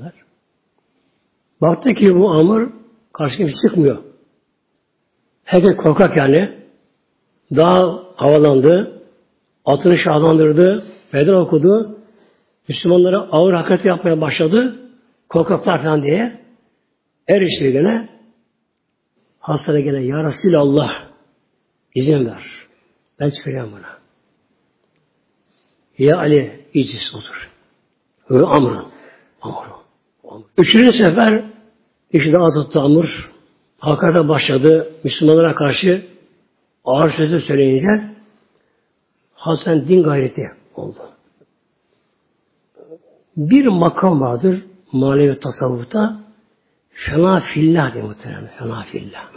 Baktı ki bu Amr karşıya çıkmıyor. Herkes korkak yani. Daha havalandı. Atını şahlandırdı. Beden okudu. Müslümanlara ağır hakaret yapmaya başladı. Korkaklar falan diye. Erişti gene. Hastane gene ya Resulallah izin ver. Ben çıkacağım buna. Ya Ali iciz otur. Öyle Amr'ın. Üçüncü sefer işte Hazreti Amr hakarete başladı. Müslümanlara karşı ağır sözü söyleyince Hasan din gayreti oldu. Bir makam vardır manevi tasavvufta fena fillah diye muhtemelen. Fena fillah.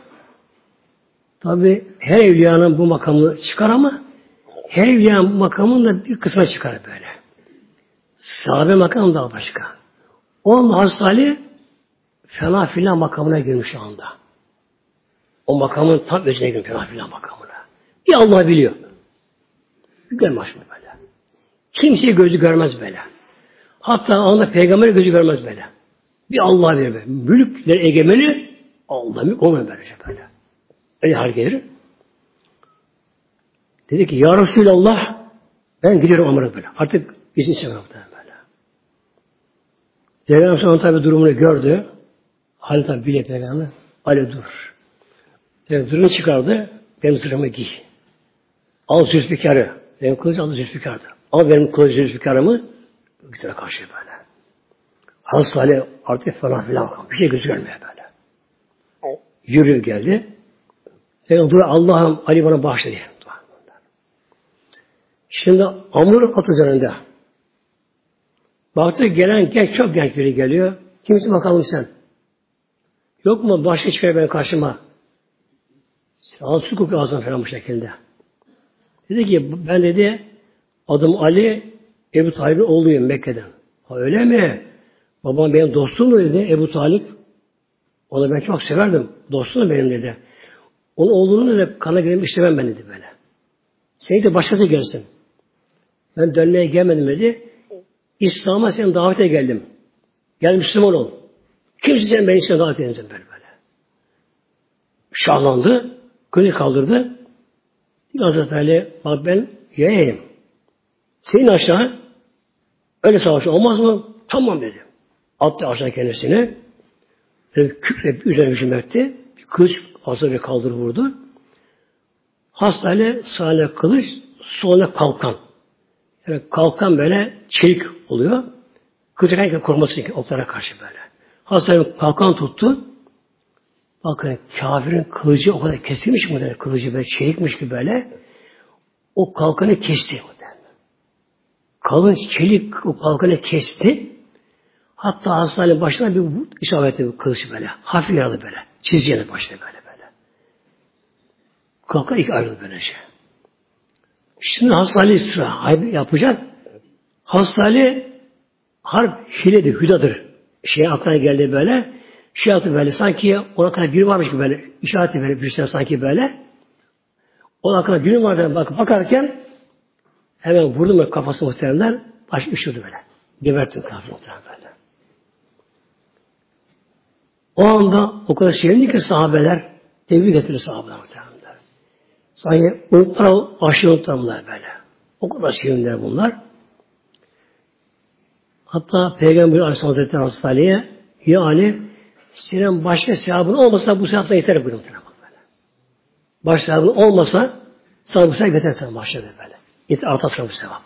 Tabi her evliyanın bu makamı çıkar ama her evliyanın bu makamının da bir kısmı çıkar böyle. Sahabe makamı daha başka. O Hazreti Ali fena fillah makamına girmiş şu anda. O makamın tam özüne girmiş fena fillah makamına. Bir Allah biliyor. Görmez mi böyle? Kimseyi gözü görmez böyle. Hatta anda peygamber gözü görmez böyle. Bir Allah verir böyle. Mülkler egemeni Allah mülk olmuyor böyle. Öyle hal gelir. Dedi ki ya Resulallah ben gidiyorum Amr'a böyle. Artık izin istemem böyle. Peygamber sonra tabi durumunu gördü. Ali tabi bile Peygamber. Ali dur. Zırhını çıkardı. Benim zırhımı giy. Al Zülfikar'ı. Benim kılıcı aldı Zülfikar'dı. Al benim kılıcı Zülfikar'ımı. Gitene karşı böyle. Hazreti Ali artık falan filan bir şey gözü görmüyor böyle. Yürüyor geldi. Dur Allah'ım Ali bana bağışla diye. Şimdi Amr at üzerinde. Baktı gelen genç, çok genç biri geliyor. Kimsin bakalım sen? Yok mu başka çıkar benim karşıma? Al su kokuyor ağzına falan bu şekilde. Dedi ki ben dedi adım Ali Ebu Talib'in oğluyum Mekke'den. Ha öyle mi? Babam benim dostumdu dedi Ebu Talip. Onu ben çok severdim. Dostum benim dedi. Onun oğlunu da kana girip istemem ben dedi böyle. Seni de başkası gelsin. Ben dönmeye gelmedim dedi. İslam'a seni davete geldim. Gel Müslüman ol. Kimse sen beni İslam'a davet edin böyle. Şahlandı. Kılıç kaldırdı. Hazreti Ali bak ben yayayım. Senin aşağı öyle savaş olmaz mı? Tamam dedi. Attı aşağı kendisini. Kükrep üzerine hücum etti. Bir kılıç hazır bir kaldır vurdu. Hastane sağına kılıç, soluna kalkan. Yani kalkan böyle çelik oluyor. Kılıç herkes koruması için oklara karşı böyle. Hastane kalkan tuttu. Bakın kafirin kılıcı o kadar kesilmiş mi? Kılıcı böyle çelikmiş gibi böyle. O kalkanı kesti. Kalın çelik o kalkanı kesti. Hatta hastanenin başına bir isabetli bir kılıç böyle. Hafif yaralı böyle. Çizgiyle başladı böyle. Kalkan iki ayrıldı böylece. Şimdi hastane sıra yapacak. Hastane harp hiledir, hüdadır. Aklına geldi böyle. Yaptı böyle. Sanki ona kadar biri varmış gibi böyle. İşareti böyle bir şey sanki böyle. Ona kadar biri vardı. Bakarken hemen vurdu mu kafası muhteremler. Baş üşüdü böyle. Gebertin kafirleri böyle. O anda o kadar sevindi ki sahabeler, tebrik getirir sahabeler muhtemelen. Sanki unutlar, aşırı unutlar böyle. O kadar sevindiler bunlar. Hatta Peygamber Aleyhisselam Hazretleri Ali'ye ya Ali senin başka sevabın olmasa bu sevaptan yeter buyurun. Baş sevabın olmasa sana bu sevap yeter sana başladı böyle. Yeter artarsa bu sevap.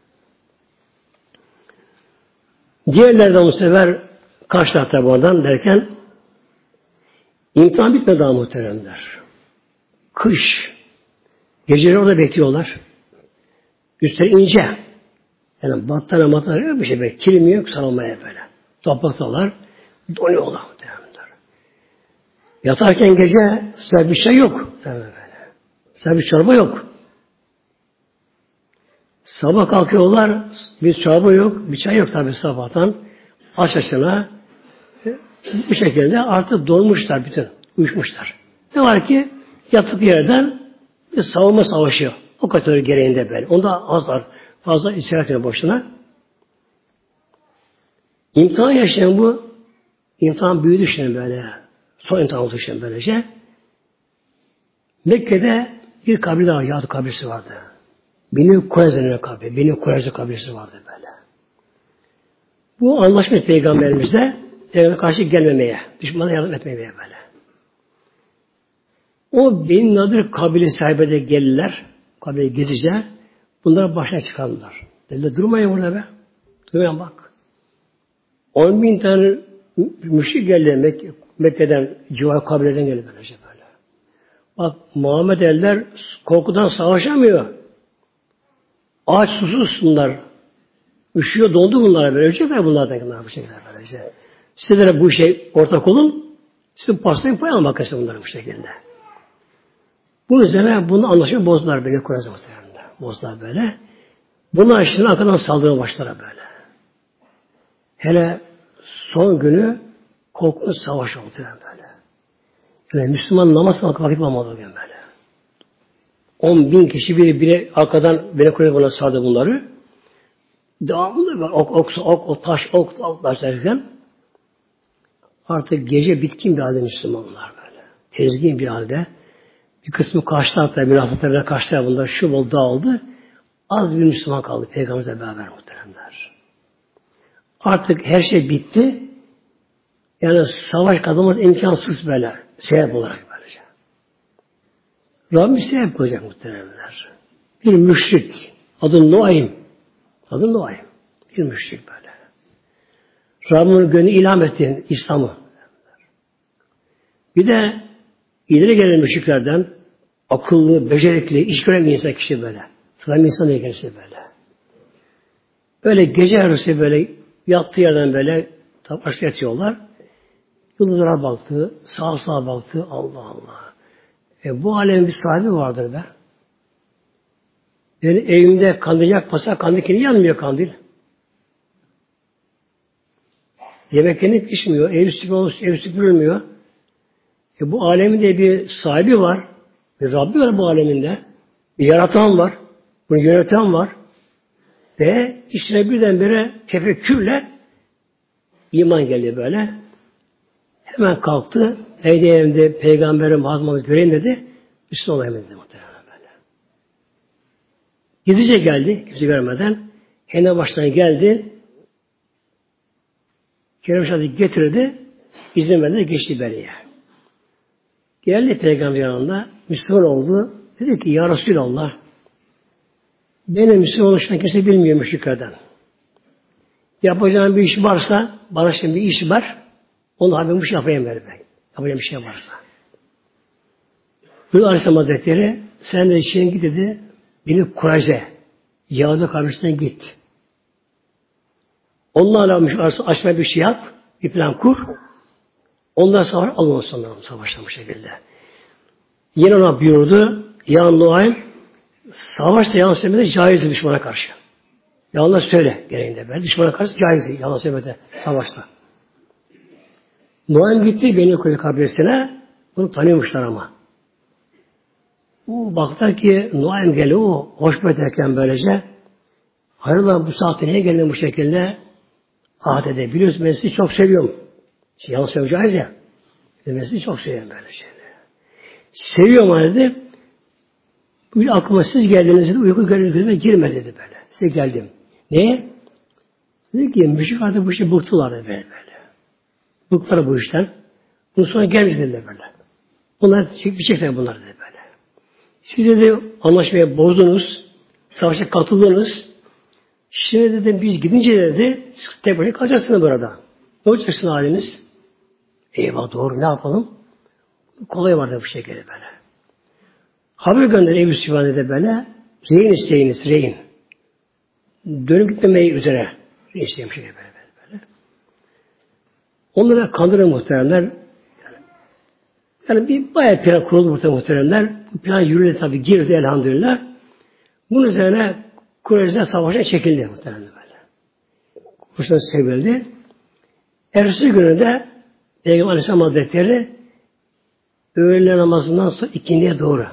Diğerlerden bu sefer kaçlar tabi oradan derken imtihan bitmedi daha muhteremler. Kış. Geceleri orada bekliyorlar. Üstleri ince. Yani battaniye yok bir şey böyle. Kilim yok sarılmaya böyle. Topraktalar. Donuyorlar muhteremler. Yatarken gece size bir şey yok. Böyle. Size bir çorba yok. Sabah kalkıyorlar. Bir çorba yok. Bir çay yok tabi sabahtan. Aç açına bu şekilde artık donmuşlar bütün. Uyuşmuşlar. Ne var ki yatıp yerden bir savunma savaşı. O kadar gereğinde böyle. Onda az fazla istirahat ediyor boşuna. İmtihan yaşayan bu imtihan büyüdü şimdi böyle. Son imtihan oldu şimdi böylece. Mekke'de bir kabile var. Yahudi kabilesi vardı. Beni Kureyze'nin kabile. Beni Kureyze kabilesi vardı böyle. Bu anlaşmış Peygamberimizle Peygamber'e karşı gelmemeye, düşmana yardım etmemeye böyle. O Beni Nadir kabile sahibi de geldiler. Kabile gezice. Bunlara başına çıkardılar. Dediler durmayın burada be. Durmayın bak. 10.000 tane müşrik geldi Mekke'den, civar kabileden geldi böylece böyle. Bak Muhammed eller korkudan savaşamıyor. Ağaç susuz bunlar. Üşüyor, dondu bunlara böyle. Ölecekler bunlardan bu şekilde böylece. Sizlere bu şey ortak olun. Sizin pastayı pay almak istedim bunları bu şekilde. Bunun üzerine bunu anlaşmayı bozdular böyle Kureyze muhtemelen. Bozdular böyle. Bunun aşkına arkadan saldırmaya başlar böyle. Hele son günü korkunç savaş oldu böyle. Yani Müslüman namaz kılmak vakit bulamadı o gün böyle. 10.000 kişi biri arkadan beni Kureyze buna sardı bunları. Devamlı böyle ok, taş derken artık gece bitkin bir halde Müslümanlar böyle. Tezgin bir halde. Bir kısmı kaçtı hatta münafıklarına kaçtı bunlar şu bol dağıldı. Az bir Müslüman kaldı Peygamber'le beraber muhteremler. Artık her şey bitti. Yani savaş kazanmaz imkansız böyle. Sebep olarak böylece. Rabbim sebep koyacak muhteremler. Bir müşrik. Adı Nuaym. Adı Nuaym. Bir müşrik böyle. Rabbim'in gönlü ilham etti İslam'ı. Bir de ileri gelen müşriklerden akıllı, becerikli, iş gören bir insan kişi böyle. Sıram insan diye kendisi böyle. Böyle gece yarısı böyle yattığı yerden böyle tabaşta yatıyorlar. Yıldızlara baktı, sağa baktı. Allah Allah. Bu alemin bir sahibi vardır be. Yani evimde kandil yakmasa kandil yanmıyor kandil. Yemek yenip pişmiyor. Ev süpürülmüyor. Bu alemin de bir sahibi var. Bir Rabbi var bu aleminde. Bir yaratan var. Bunu yöneten var. Ve içine birdenbire tefekkürle iman geldi böyle. Hemen kalktı. Evde Peygamberim Hazreti göreyim dedi. Müslüman olayım dedi muhtemelen böyle. Gizlice geldi. Kimse görmeden. Kendi başına geldi. Kerem getirdi. İzin verdi. Geçti beriye. Geldi Peygamber yanında. Müslüman oldu. Dedi ki ya Resulallah benim Müslüman oluşuna kimse bilmiyor müşriklerden. Yapacağım bir iş varsa bana şimdi bir iş var. Onu haberim bir şey yapayım ben. Yapacağım bir şey varsa. Buyurdu Aleyhisselam Hazretleri sen de işine git dedi. Beni Kureyze Yahudi kabilesine git. Onlarla açmaya bir şey yap. Bir plan kur. Ondan sonra alın sonra savaştan bu şekilde. Yine ona buyurdu. Ya Nuaym savaşta yalan söylemede caizdir düşmana karşı. Yalan söyle gereğinde. Ben düşmana karşı caizdir yalan söylemede savaşta. Nuaym gitti Beni Kureyze kabilesine. Bunu tanıyormuşlar ama. Baktılar ki Nuaym geliyor. Hoş ederken böylece. Hayrola bu saatte niye geldin bu şekilde? Ah dedi, biliyorsun ben sizi çok seviyorum. Yalnız seveceğiz ya. Ben sizi çok seviyorum böyle şeyleri. Seviyorum ama dedi. Bir aklıma siz geldiniz dedi. Uyku gözüme girme dedi böyle. Size geldim. Neye? Dedi ki müşrik artık bu işi bıktılar dedi böyle. Bıktılar bu işten. Bunun sonra gelmiş dediler böyle. Bunlar çekecekler bunlar dedi böyle. Siz dedi anlaşmaya bozdunuz. Savaşa katıldınız. Şimdi dedim biz gidince dedi tek başına kalacaksınız burada. Ne olacaksın haliniz? Eyvah doğru ne yapalım? Kolay vardı bu şekilde böyle. Haber gönder Ebu Süfyan dedi böyle. Rehin isteyiniz rehin. Dönüp gitmemeyi üzere. Rehin istemiş böyle. Onlara kandırır muhteremler. Yani bir bayağı plan kuruldu muhteremler. Bu plan yürüdü tabi girdi elhamdülillah. Bunun üzerine Kureyş'ten savaşa çekildi muhteremler böyle. Kureyş'ten sevildi. Ertesi günü de Peygamber Aleyhisselam Hazretleri öğle namazından sonra ikindiye doğru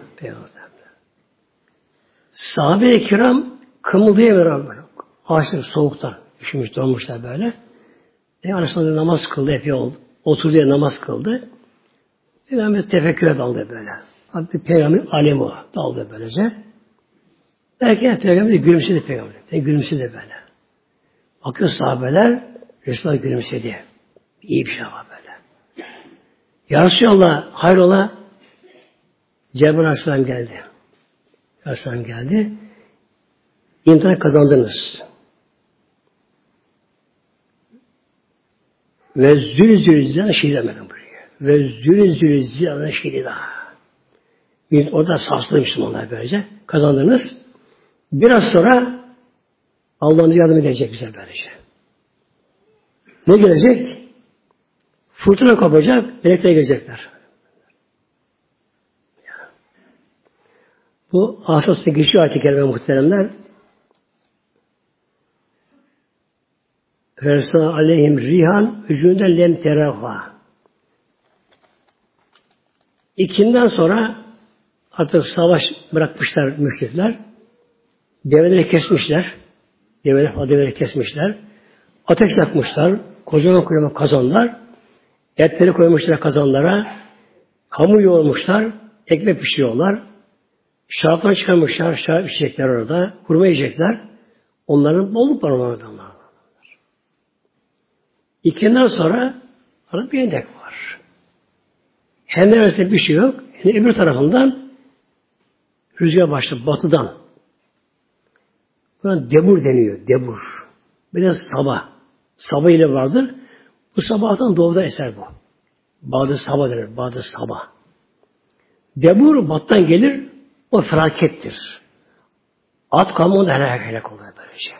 sahabe-i kiram kımıldayamıyor böyle. Ağaçlar soğuktan üşümüş donmuşlar böyle. Aleyhisselam namaz kıldı epey oldu. Oturdu diye namaz kıldı. Peygamber tefekküre daldı böyle. Hatta Peygamber alemi o. Daldı böylece. Derken Peygamber de gülümsedi Peygamber. Gülümsedi böyle. Bakıyor sahabeler Resulullah gülümsedi. İyi bir şey var böyle. Ya Resulallah hayrola Cebrail Aleyhisselam geldi. Aleyhisselam geldi. İmtihan kazandınız. Ve zülzülzülen şehit bakın buraya. Ve zülzülzülen şehit daha. Orada sarsıldı Müslümanlar böylece. Kazandınız. Biraz sonra Allah'ın yardım edecek bize böylece. Ne gelecek? Fırtına kopacak, melekler gelecekler. Bu Asas'ta geçiyor ayet-i kerime muhteremler. Versa aleyhim rihan hücünden lem terafa. İkinden sonra artık savaş bırakmışlar müşrikler. Develeri kesmişler. Develeri kesmişler. Ateş yakmışlar. Kocaman kazanlar. Etleri koymuşlar kazanlara. Hamur yoğurmuşlar. Ekmek pişiriyorlar. Şaraplar çıkarmışlar. Şarap içecekler orada. Hurma yiyecekler. Onların bolluk var onlardan. İkinden sonra arada bir hendek var. Hendek arasında bir şey yok. Yani öbür tarafından rüzgar başladı batıdan. Buna debur deniyor. Debur. Biraz sabah. Sabah ile vardır. Bu sabahtan doğuda eser bu. Bazı sabah denir. Bazı sabah. Debur battan gelir. O felakettir. At kalmadı helak oluyor böylece.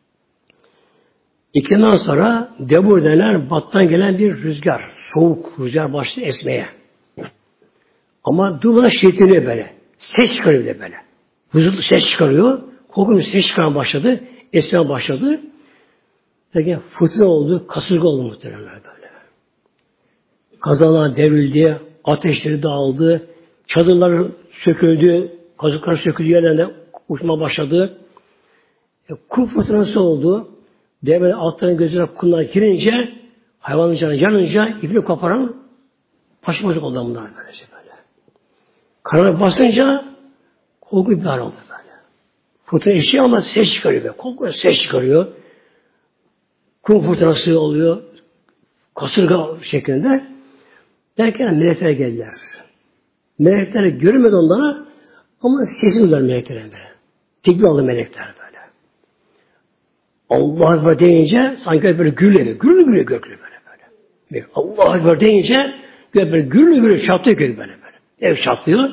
İkinden sonra debur denen battan gelen bir rüzgar. Soğuk rüzgar başladı esmeye. Ama durmadan şiddetli böyle. Ses çıkarıyor de böyle. Huzurlu ses çıkarıyor. Korkunç ses çıkarmaya başladı. Esmeye başladı. Peki fırtına oldu. Kasırga oldu muhtemelen böyle. Kazanlar devrildi. Ateşleri dağıldı. Çadırlar söküldü. Kazıklar söküldü. Yerlerine uçma başladı. Kum fırtınası oldu. Devlet altların gözüne kumlar girince hayvanın canı yanınca ipini koparan başıboşluk oldu bunlar böylece böyle. Karana basınca korku bir hal oldu böyle. Fırtına eşiği ama ses çıkarıyor böyle. Korkunç ses çıkarıyor. Kum fırtınası oluyor. Kasırga şeklinde. Derken melekler geldiler. Melekler görmedi onlara ama sesini duydular meleklerin böyle. Tekbir aldı melekler böyle. Allah Ekber deyince sanki böyle gürlüyor. Gürlüyor göklü böyle. Allah Ekber deyince böyle gürlüyor çatlıyor gök böyle. Ev çatlıyor.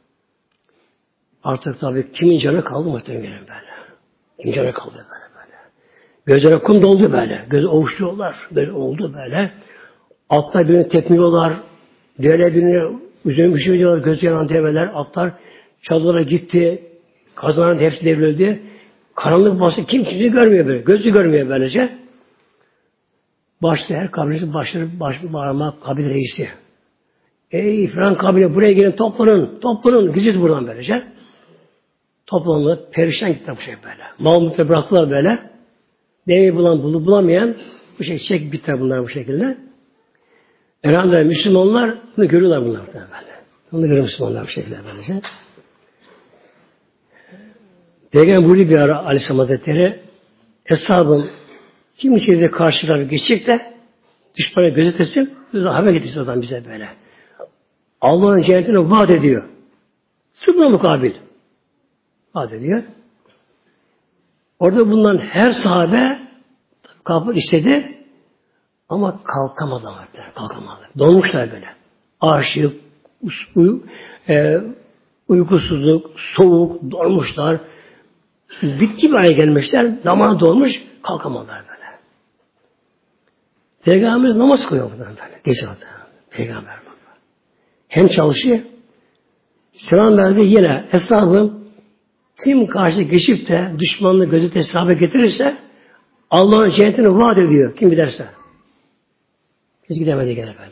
Artık tabii kimin canı kaldı muhtemelen böyle. Kimin canı kaldı böyle. Gözlere kum doldu böyle. Göz ovuşturuyorlar. Böyle oldu böyle. Atlar birini tepmiyorlar. Diğerler birini üzerine bir şey diyorlar. Göz yanan develer. Atlar çadırlara gitti. Kazanların hepsi devrildi. Karanlık bastı. Kimseyi görmüyor böyle. Gözü görmüyor böylece. Başta her kabilesi baş bağırmak kabile reisi. Ey filan kabile buraya gelin toplanın. Gideceğiz buradan böylece. Toplandı. Perişan gitti bu şey böyle. Mahmut'la bıraktılar böyle. Deveyi bulamayan Bu şey çek biter bunlar bu şekilde. Elhamdülillah Müslümanlar bunu görüyorlar bunlar böyle. Bunu görüyor Müslümanlar bu şekilde böylece. Peygamber buyurdu bir ara Aleyhisselam Hazretleri, hesabım kim içeride karşı tarafı geçecek de düşmana gözetesin, haber getirsin oradan bize böyle. Allah'ın cennetini vaat ediyor. Sıfırına mukabil. Vaat ediyor. Orada bulunan her sahabe kalkmak istedi ama kalkamadılar. Kalkamadılar. Donmuşlar böyle. Açlık, uykusuzluk, soğuk, donmuşlar. Bitki bir hale gelmişler. Damağına dolmuş, kalkamadılar böyle. Peygamberimiz namaz kılıyor buradan böyle. Gece orada. Peygamber bak. Hem çalışıyor. Selam verdi yine hesabım kim karşı geçip de düşmanlığı gözü hesaba getirirse Allah'ın cennetini vaat ediyor. Kim giderse. Biz gidemedi gene böyle.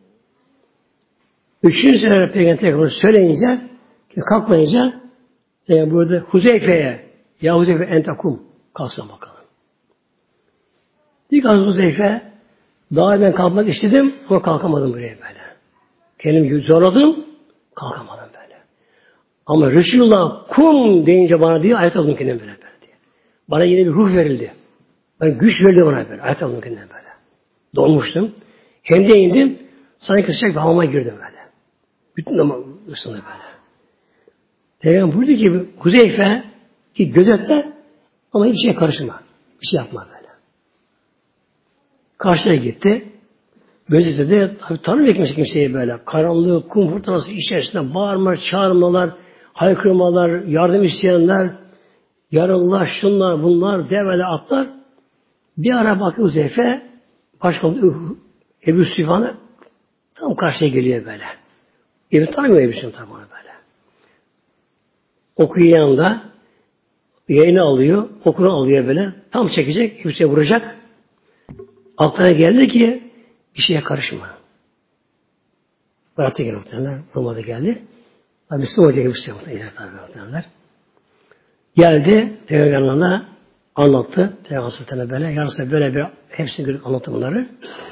Üçüncü sefer Peygamber söyleyince kalkmayınca burada Huzeyfe'ye ya Huzeyfe entakum kalksın bakalım. İlk az Huzeyfe daha ben kalkmak istedim ama kalkamadım buraya böyle. Kendimi zorladım kalkamadım böyle. Ama Resulullah kum deyince bana diye ayet aldım kendime böyle diye. Bana yine bir ruh verildi. Ben güç verildi bana böyle. Ayet aldım kendime böyle. Donmuştum. Hem de indim. Sanki sıcak bir hamama girdim böyle. Bütün ama ısındı böyle. Peygamber buyurdu ki Huzeyfe ki gözetle ama hiçbir şeye karışma. Bir şey yapma böyle. Karşıya gitti. Gözüyle de tabii tanımıyor kimseyi böyle. Karanlık, kum fırtınası içerisinde bağırma, çağırmalar, haykırmalar, yardım isteyenler, yaralılar, şunlar, bunlar, develer, atlar. Bir ara bakıyor Huzeyfe, başkomutan Ebu Süfyan'a tam karşıya geliyor böyle. Ebu tanımıyor Ebu Süfyan böyle. Okuyor yanında, yayını alıyor, okunu alıyor böyle. Tam çekecek, Ebu Süfyan'a vuracak. Aklına geldi ki bir şeye karışma. Bıraktı geldi muhtemelenler. Roma'da geldi. Müslüman hoca Ebu Süfyan geldi, Peygamber'e anlattı. Peygamber'e böyle, yarısı böyle bir hepsini görüp anlattı bunları.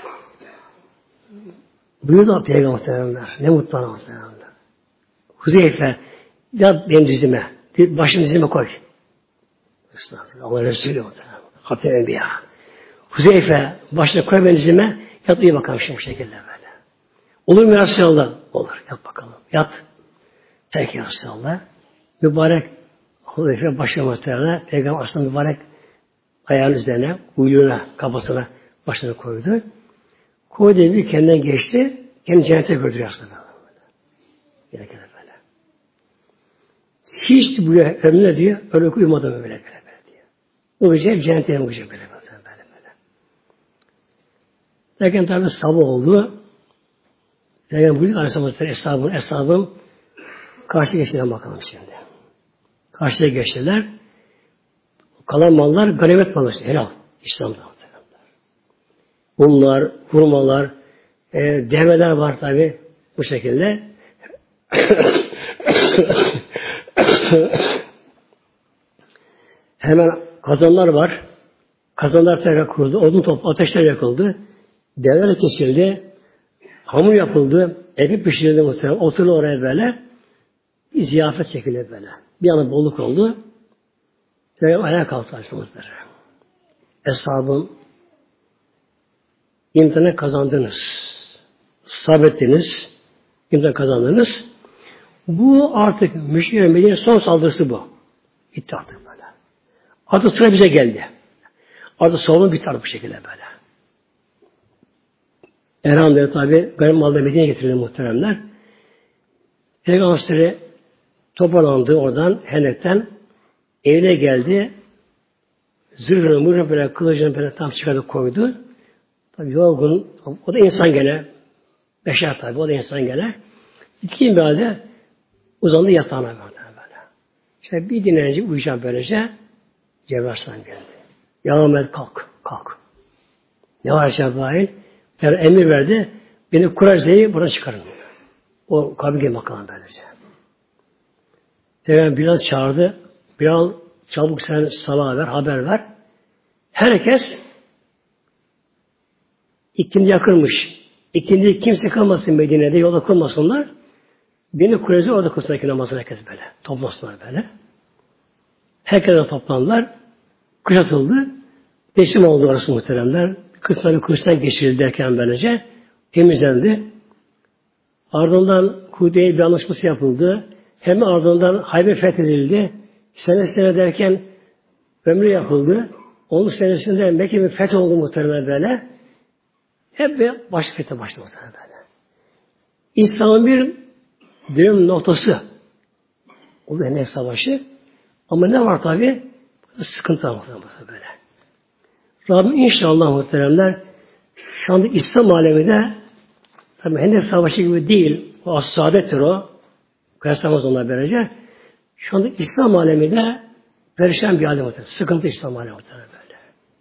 Buyurdu Peygamber'e ne mutlu bana muhtemelen. Huzeyfe yat benim dizime, başını dizime koy. Estağfurullah. Allah Resulü muhtemelen. Hatem Enbiya. Huzeyfe başına koy benim dizime, yat iyi bakalım şimdi bu şekilde böyle. Olur mu ya Resulallah? Olur. Yat bakalım. Yat. Peki ya Resulallah. Mübarek Huzeyfe başına muhtemelen Peygamber aslında mübarek ayağının üzerine, uyluğuna, kafasına başını koydu. Koydu bir kendinden geçti. Kendi cennete gördü aslında. Böyle. Hiç bu ömrüne diyor, öyle uyumadım böyle diyor. O gece cennete yanmışım böyle. Derken tabi sabah oldu. Derken buyurdu Aleyhisselam Eshabım karşıya geçtiler bakalım şimdi. Karşıya geçtiler. Kalan mallar ganimet malı işte. Helal. İslam'da. Bunlar, hurmalar, develer var tabi bu şekilde. Hemen kazanlar var. Kazanlar tekrar kuruldu. Odun top, ateşler yakıldı. Develer kesildi. Hamur yapıldı. Eti pişirildi muhtemelen. Oturdu oraya böyle. Bir ziyafet şekilde böyle. Bir anda bolluk oldu. Peygamber ayağa kalktı Aleyhisselatü Eshabım imtihanı kazandınız. Sabrettiniz. İmtihanı kazandınız. Bu artık müşriklerin Medine'nin son saldırısı bu. Bitti artık böyle. Artık sıra bize geldi. Artık sorun bitti artık bu şekilde böyle. Elhamdülillah tabi garip malda Medine'ye getirildi muhteremler. Peygamberleri toparlandı oradan Hendek'ten evine geldi. Zırhını mırhını böyle kılıcını böyle tam çıkardı koydu. Tabi yorgun. O da insan gene. Beşer tabi. O da insan gene. İtkin bir halde uzandı yatağına böyle. İşte bir dinlenince uyuyacağım böylece Cebrail Aleyhisselam geldi. Ya Ahmet kalk. Ne var Cebrail? Yani emir verdi. Beni Kureyş'leyi buradan çıkarın. O kabile makamı böylece. Peygamber Bilal çağırdı. Bilal çabuk sen salaha ver, haber ver. Herkes İkindi yakılmış. İkindi kimse kalmasın Medine'de, yolda kurmasınlar. Beni Kureyze orada kılsın ki namazını herkes böyle. Toplasınlar böyle. Herkese toplandılar. Kuşatıldı. Teslim oldu orası muhteremler. Kısmen bir kılıçtan geçirildi derken böylece temizlendi. Ardından Hudeybiye bir anlaşması yapıldı. Hem ardından Hayber fethedildi. Sene derken ömrü yapıldı. Onun senesinde Mekke bir feth oldu muhtemelen böyle. Hep bir baş fethe başladı muhtemelen böyle. İslam'ın bir dönüm noktası oldu Hendek Savaşı. Ama ne var tabi? Sıkıntı var muhtemelen böyle. Rabbim inşallah muhteremler şu anda İslam aleminde tabi Hendek Savaşı gibi değil. O as-saadettir o. Kıyaslamaz onlar böylece. Şu anda İslam aleminde perişan bir alem muhtemelen. Sıkıntı İslam alemi muhtemelen böyle.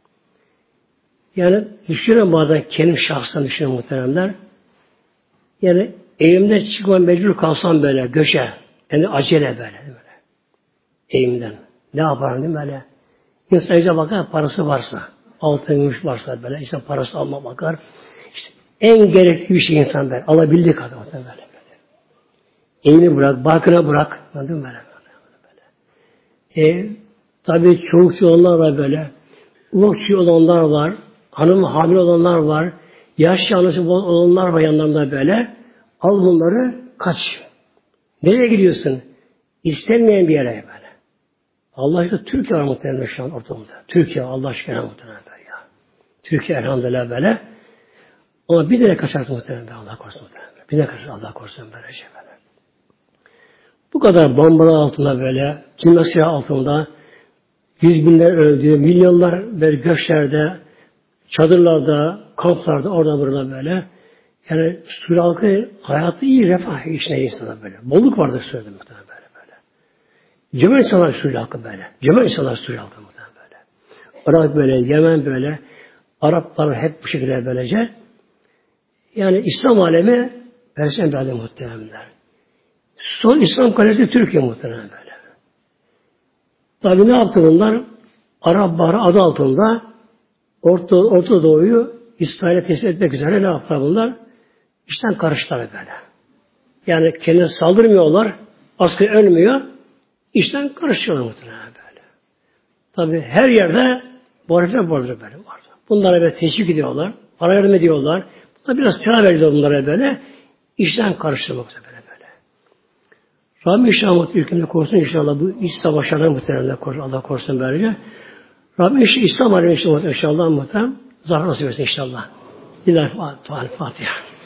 Yani düşünün bazen kendim şahsen düşünün muhteremler. Yani evimden çıkma mecbur kalsam böyle göçe. Yani acele böyle. Evimden. Ne yaparım değil mi böyle? İnsan iyice bakar parası varsa. Altın gümüş varsa böyle. İşte parası alma bakar. İşte en gerekli bir şey insan böyle. Alabildiği kadar böyle. Evini bırak, barkına bırak. Anladın mı böyle? Tabii çolukçu olanlar var böyle. Ufakçı olanlar var. Hanım hamile olanlar var. Yaşlı anası olanlar var yanlarında böyle. Al bunları kaç. Nereye gidiyorsun? İstenmeyen bir yere böyle. Allah aşkına Türkiye var muhtemelen şu an ortamda. Türkiye Allah aşkına muhtemelen böyle ya. Türkiye elhamdülillah böyle. Ama bir de kaçarsın muhtemelen Allah korusun muhtemelen. Bir de kaçarsın Allah korusun böyle şey böyle. Bu kadar bombalar altında böyle, kimya altında, yüz binler öldü, milyonlar böyle göçlerde, çadırlarda, kamplarda, orada burada böyle. Yani Suriye halkı hayatı iyi, refah içine insanlar böyle. Bolluk vardır Suriye'de muhtemelen böyle. Cömert insanlar Suriye halkı böyle. Cömert insanlar Suriye halkı muhtemelen böyle. Irak böyle, Yemen böyle, Araplar hep bu şekilde böylece. Yani İslam alemi perişan bir alem muhtemelenler. Son İslam kalesi Türkiye muhtemelen böyle. Tabi ne yaptı bunlar? Arap Baharı adı altında Orta Doğu'yu İsrail'e teslim etmek üzere ne yaptılar bunlar? İşten karıştılar böyle. Yani kendine saldırmıyorlar, asker ölmüyor, işten karışıyorlar muhtemelen böyle. Tabi her yerde muhalefet vardır böyle var. Bunlara böyle teşvik ediyorlar, para yardım ediyorlar. Bunlar biraz silah veriyorlar bunlara böyle. İşten karıştırmak üzere böyle. Rabbim inşallah ülkemizi korusun inşallah bu iç savaşlardan muhtemelen korusun. Allah korusun böylece. Rabbim İslam alemi inşallah muhtemelen zahar nasip etsin inşallah. Fatiha.